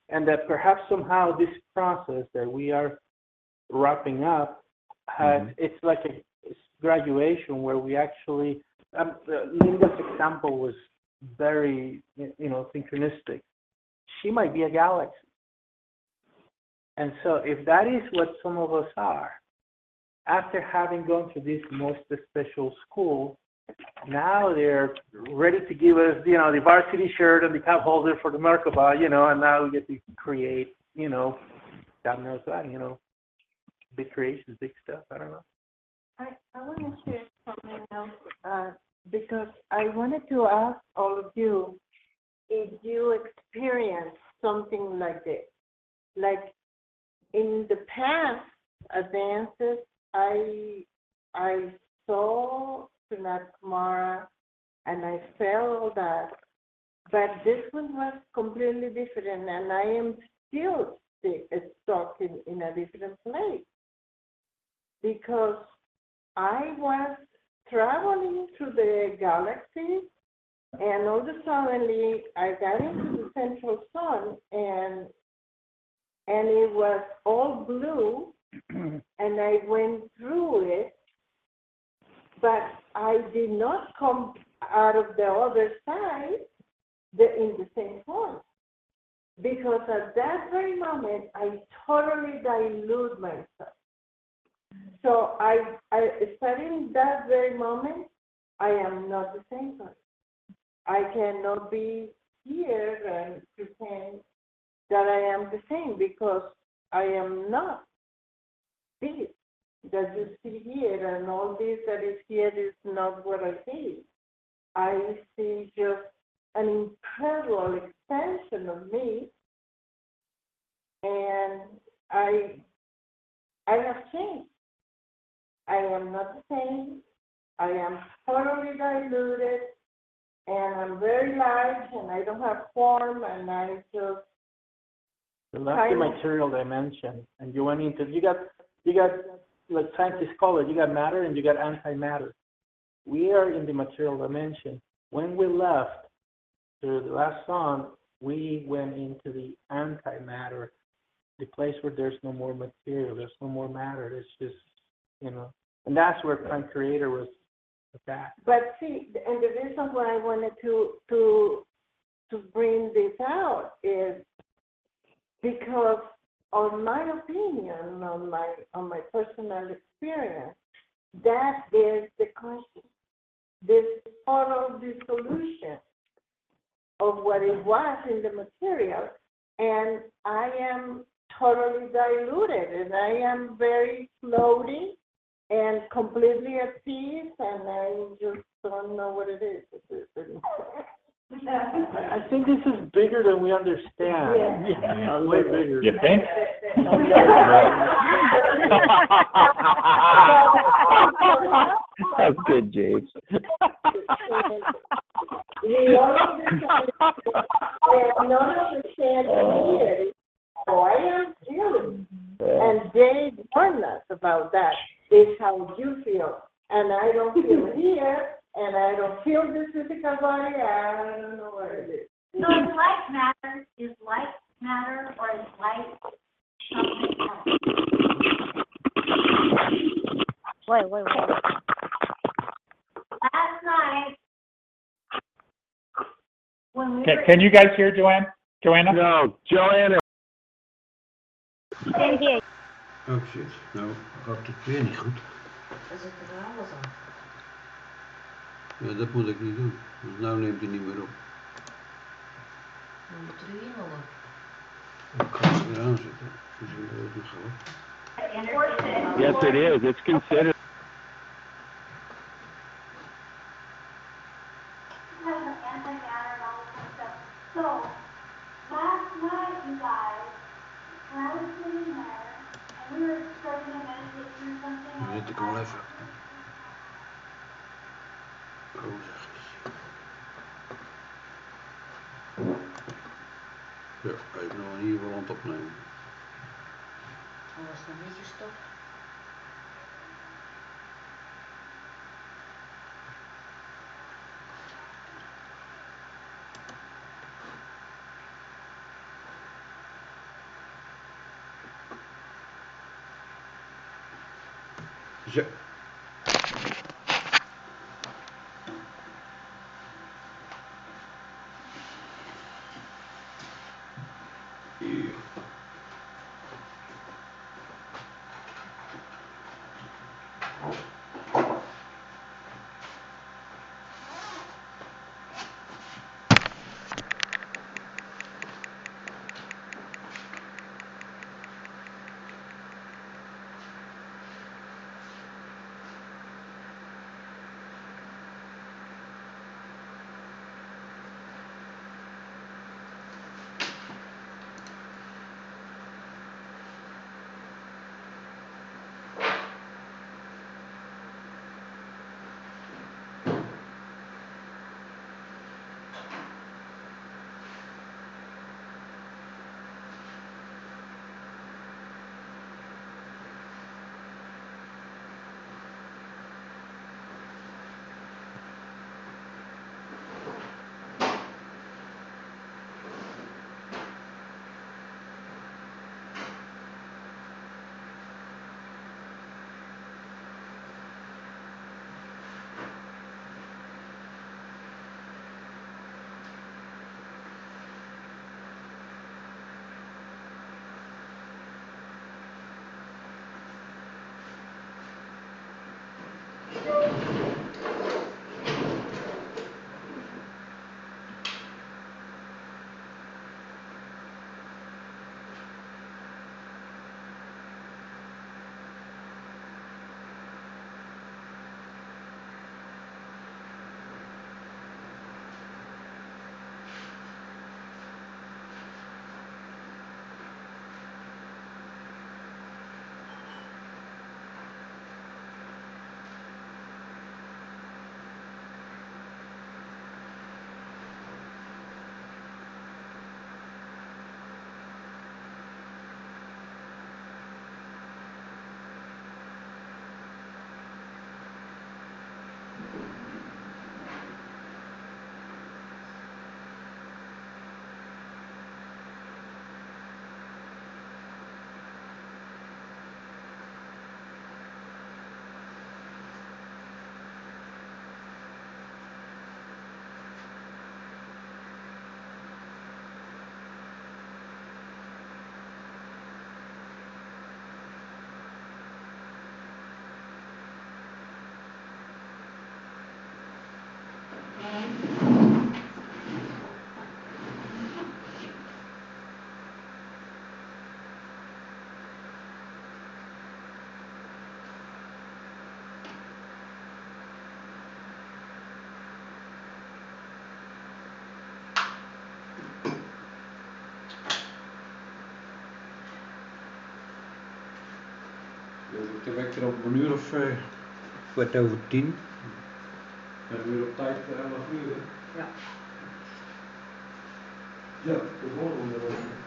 and that perhaps somehow this process that we are wrapping up has, Mhm. it's like a it's graduation where we actually, um, uh, Linda's example was very, you know, synchronistic. She might be a galaxy. And so if that is what some of us are, after having gone through this most special school, now they're ready to give us, you know, the varsity shirt and the cup holder for the Merkaba, you know, and now we get to create, you know, God knows what, you know, big creations, big stuff. I don't know. I, I want to share something else, uh, because I wanted to ask all of you if you experience something like this. Like in the past advances, I I saw Sunat Kumara and I felt that, but this one was completely different, and I am still sti- stuck in, in a different place because I was traveling through the galaxy, and all of a sudden I got into the central sun, and and it was all blue, and I went through it, but I did not come out of the other side the, in the same point, because at that very moment I totally dilute myself. So I, I starting that very moment, I am not the same person. I cannot be here and pretend that I am the same because I am not this that you see here, and all this that is here is not what I see. I see just an incredible expansion of me, and I I have changed. I am not the same. I am totally diluted, and I'm very light, and I don't have form, and I just You left the material dimension, and you went into, you got, you got, like scientists call it, you got matter and you got antimatter. We are in the material dimension. When we left to the last song, we went into the antimatter, the place where there's no more material, there's no more matter. It's just, you know, and that's where Prime Creator was at. But see, and the reason why I wanted to to to bring this out is because, on my opinion, on my on my personal experience, that is the question. This total dissolution of what it was in the material, and I am totally diluted, and I am very floaty and completely at peace, and I just don't know what it is. I think this is bigger than we understand. Yeah. Yeah, way bigger. You think? That's good, James. We all understand, we all understand here. Oh, I am feeling. And they warn us about that. It's how you feel. And I don't feel here, and I don't feel this physical body. I don't know what it is. So is light matter, is light matter, or is light something else? Wait, wait, wait. Last night, when we Can, were. can you guys hear Joanne? Joanna? No, Joanna. Same here. Oh shit, nou gaat het weer niet goed. Er zit er alles aan. Ja, dat moet ik niet doen. Dus nou neemt hij niet meer op. Dan moet er hier nog op. Ik ga het weer aanzetten. Dus we hebben het nog gehad. Yes, it is. It's considered. Has an antimatter and all this kind of stuff. So, last night, you guys, when I was sitting there, and we were starting to meditate through something. Dan zet ik hem wel even. Oh, zeg eens. Ja, even nog in ieder geval aan het opnemen. Als het een beetje stopt. Zo. Ja. De wekker op een uur of uh, kwart over tien. En weer op tijd voor elf uur. Ja. Ja, de volgende.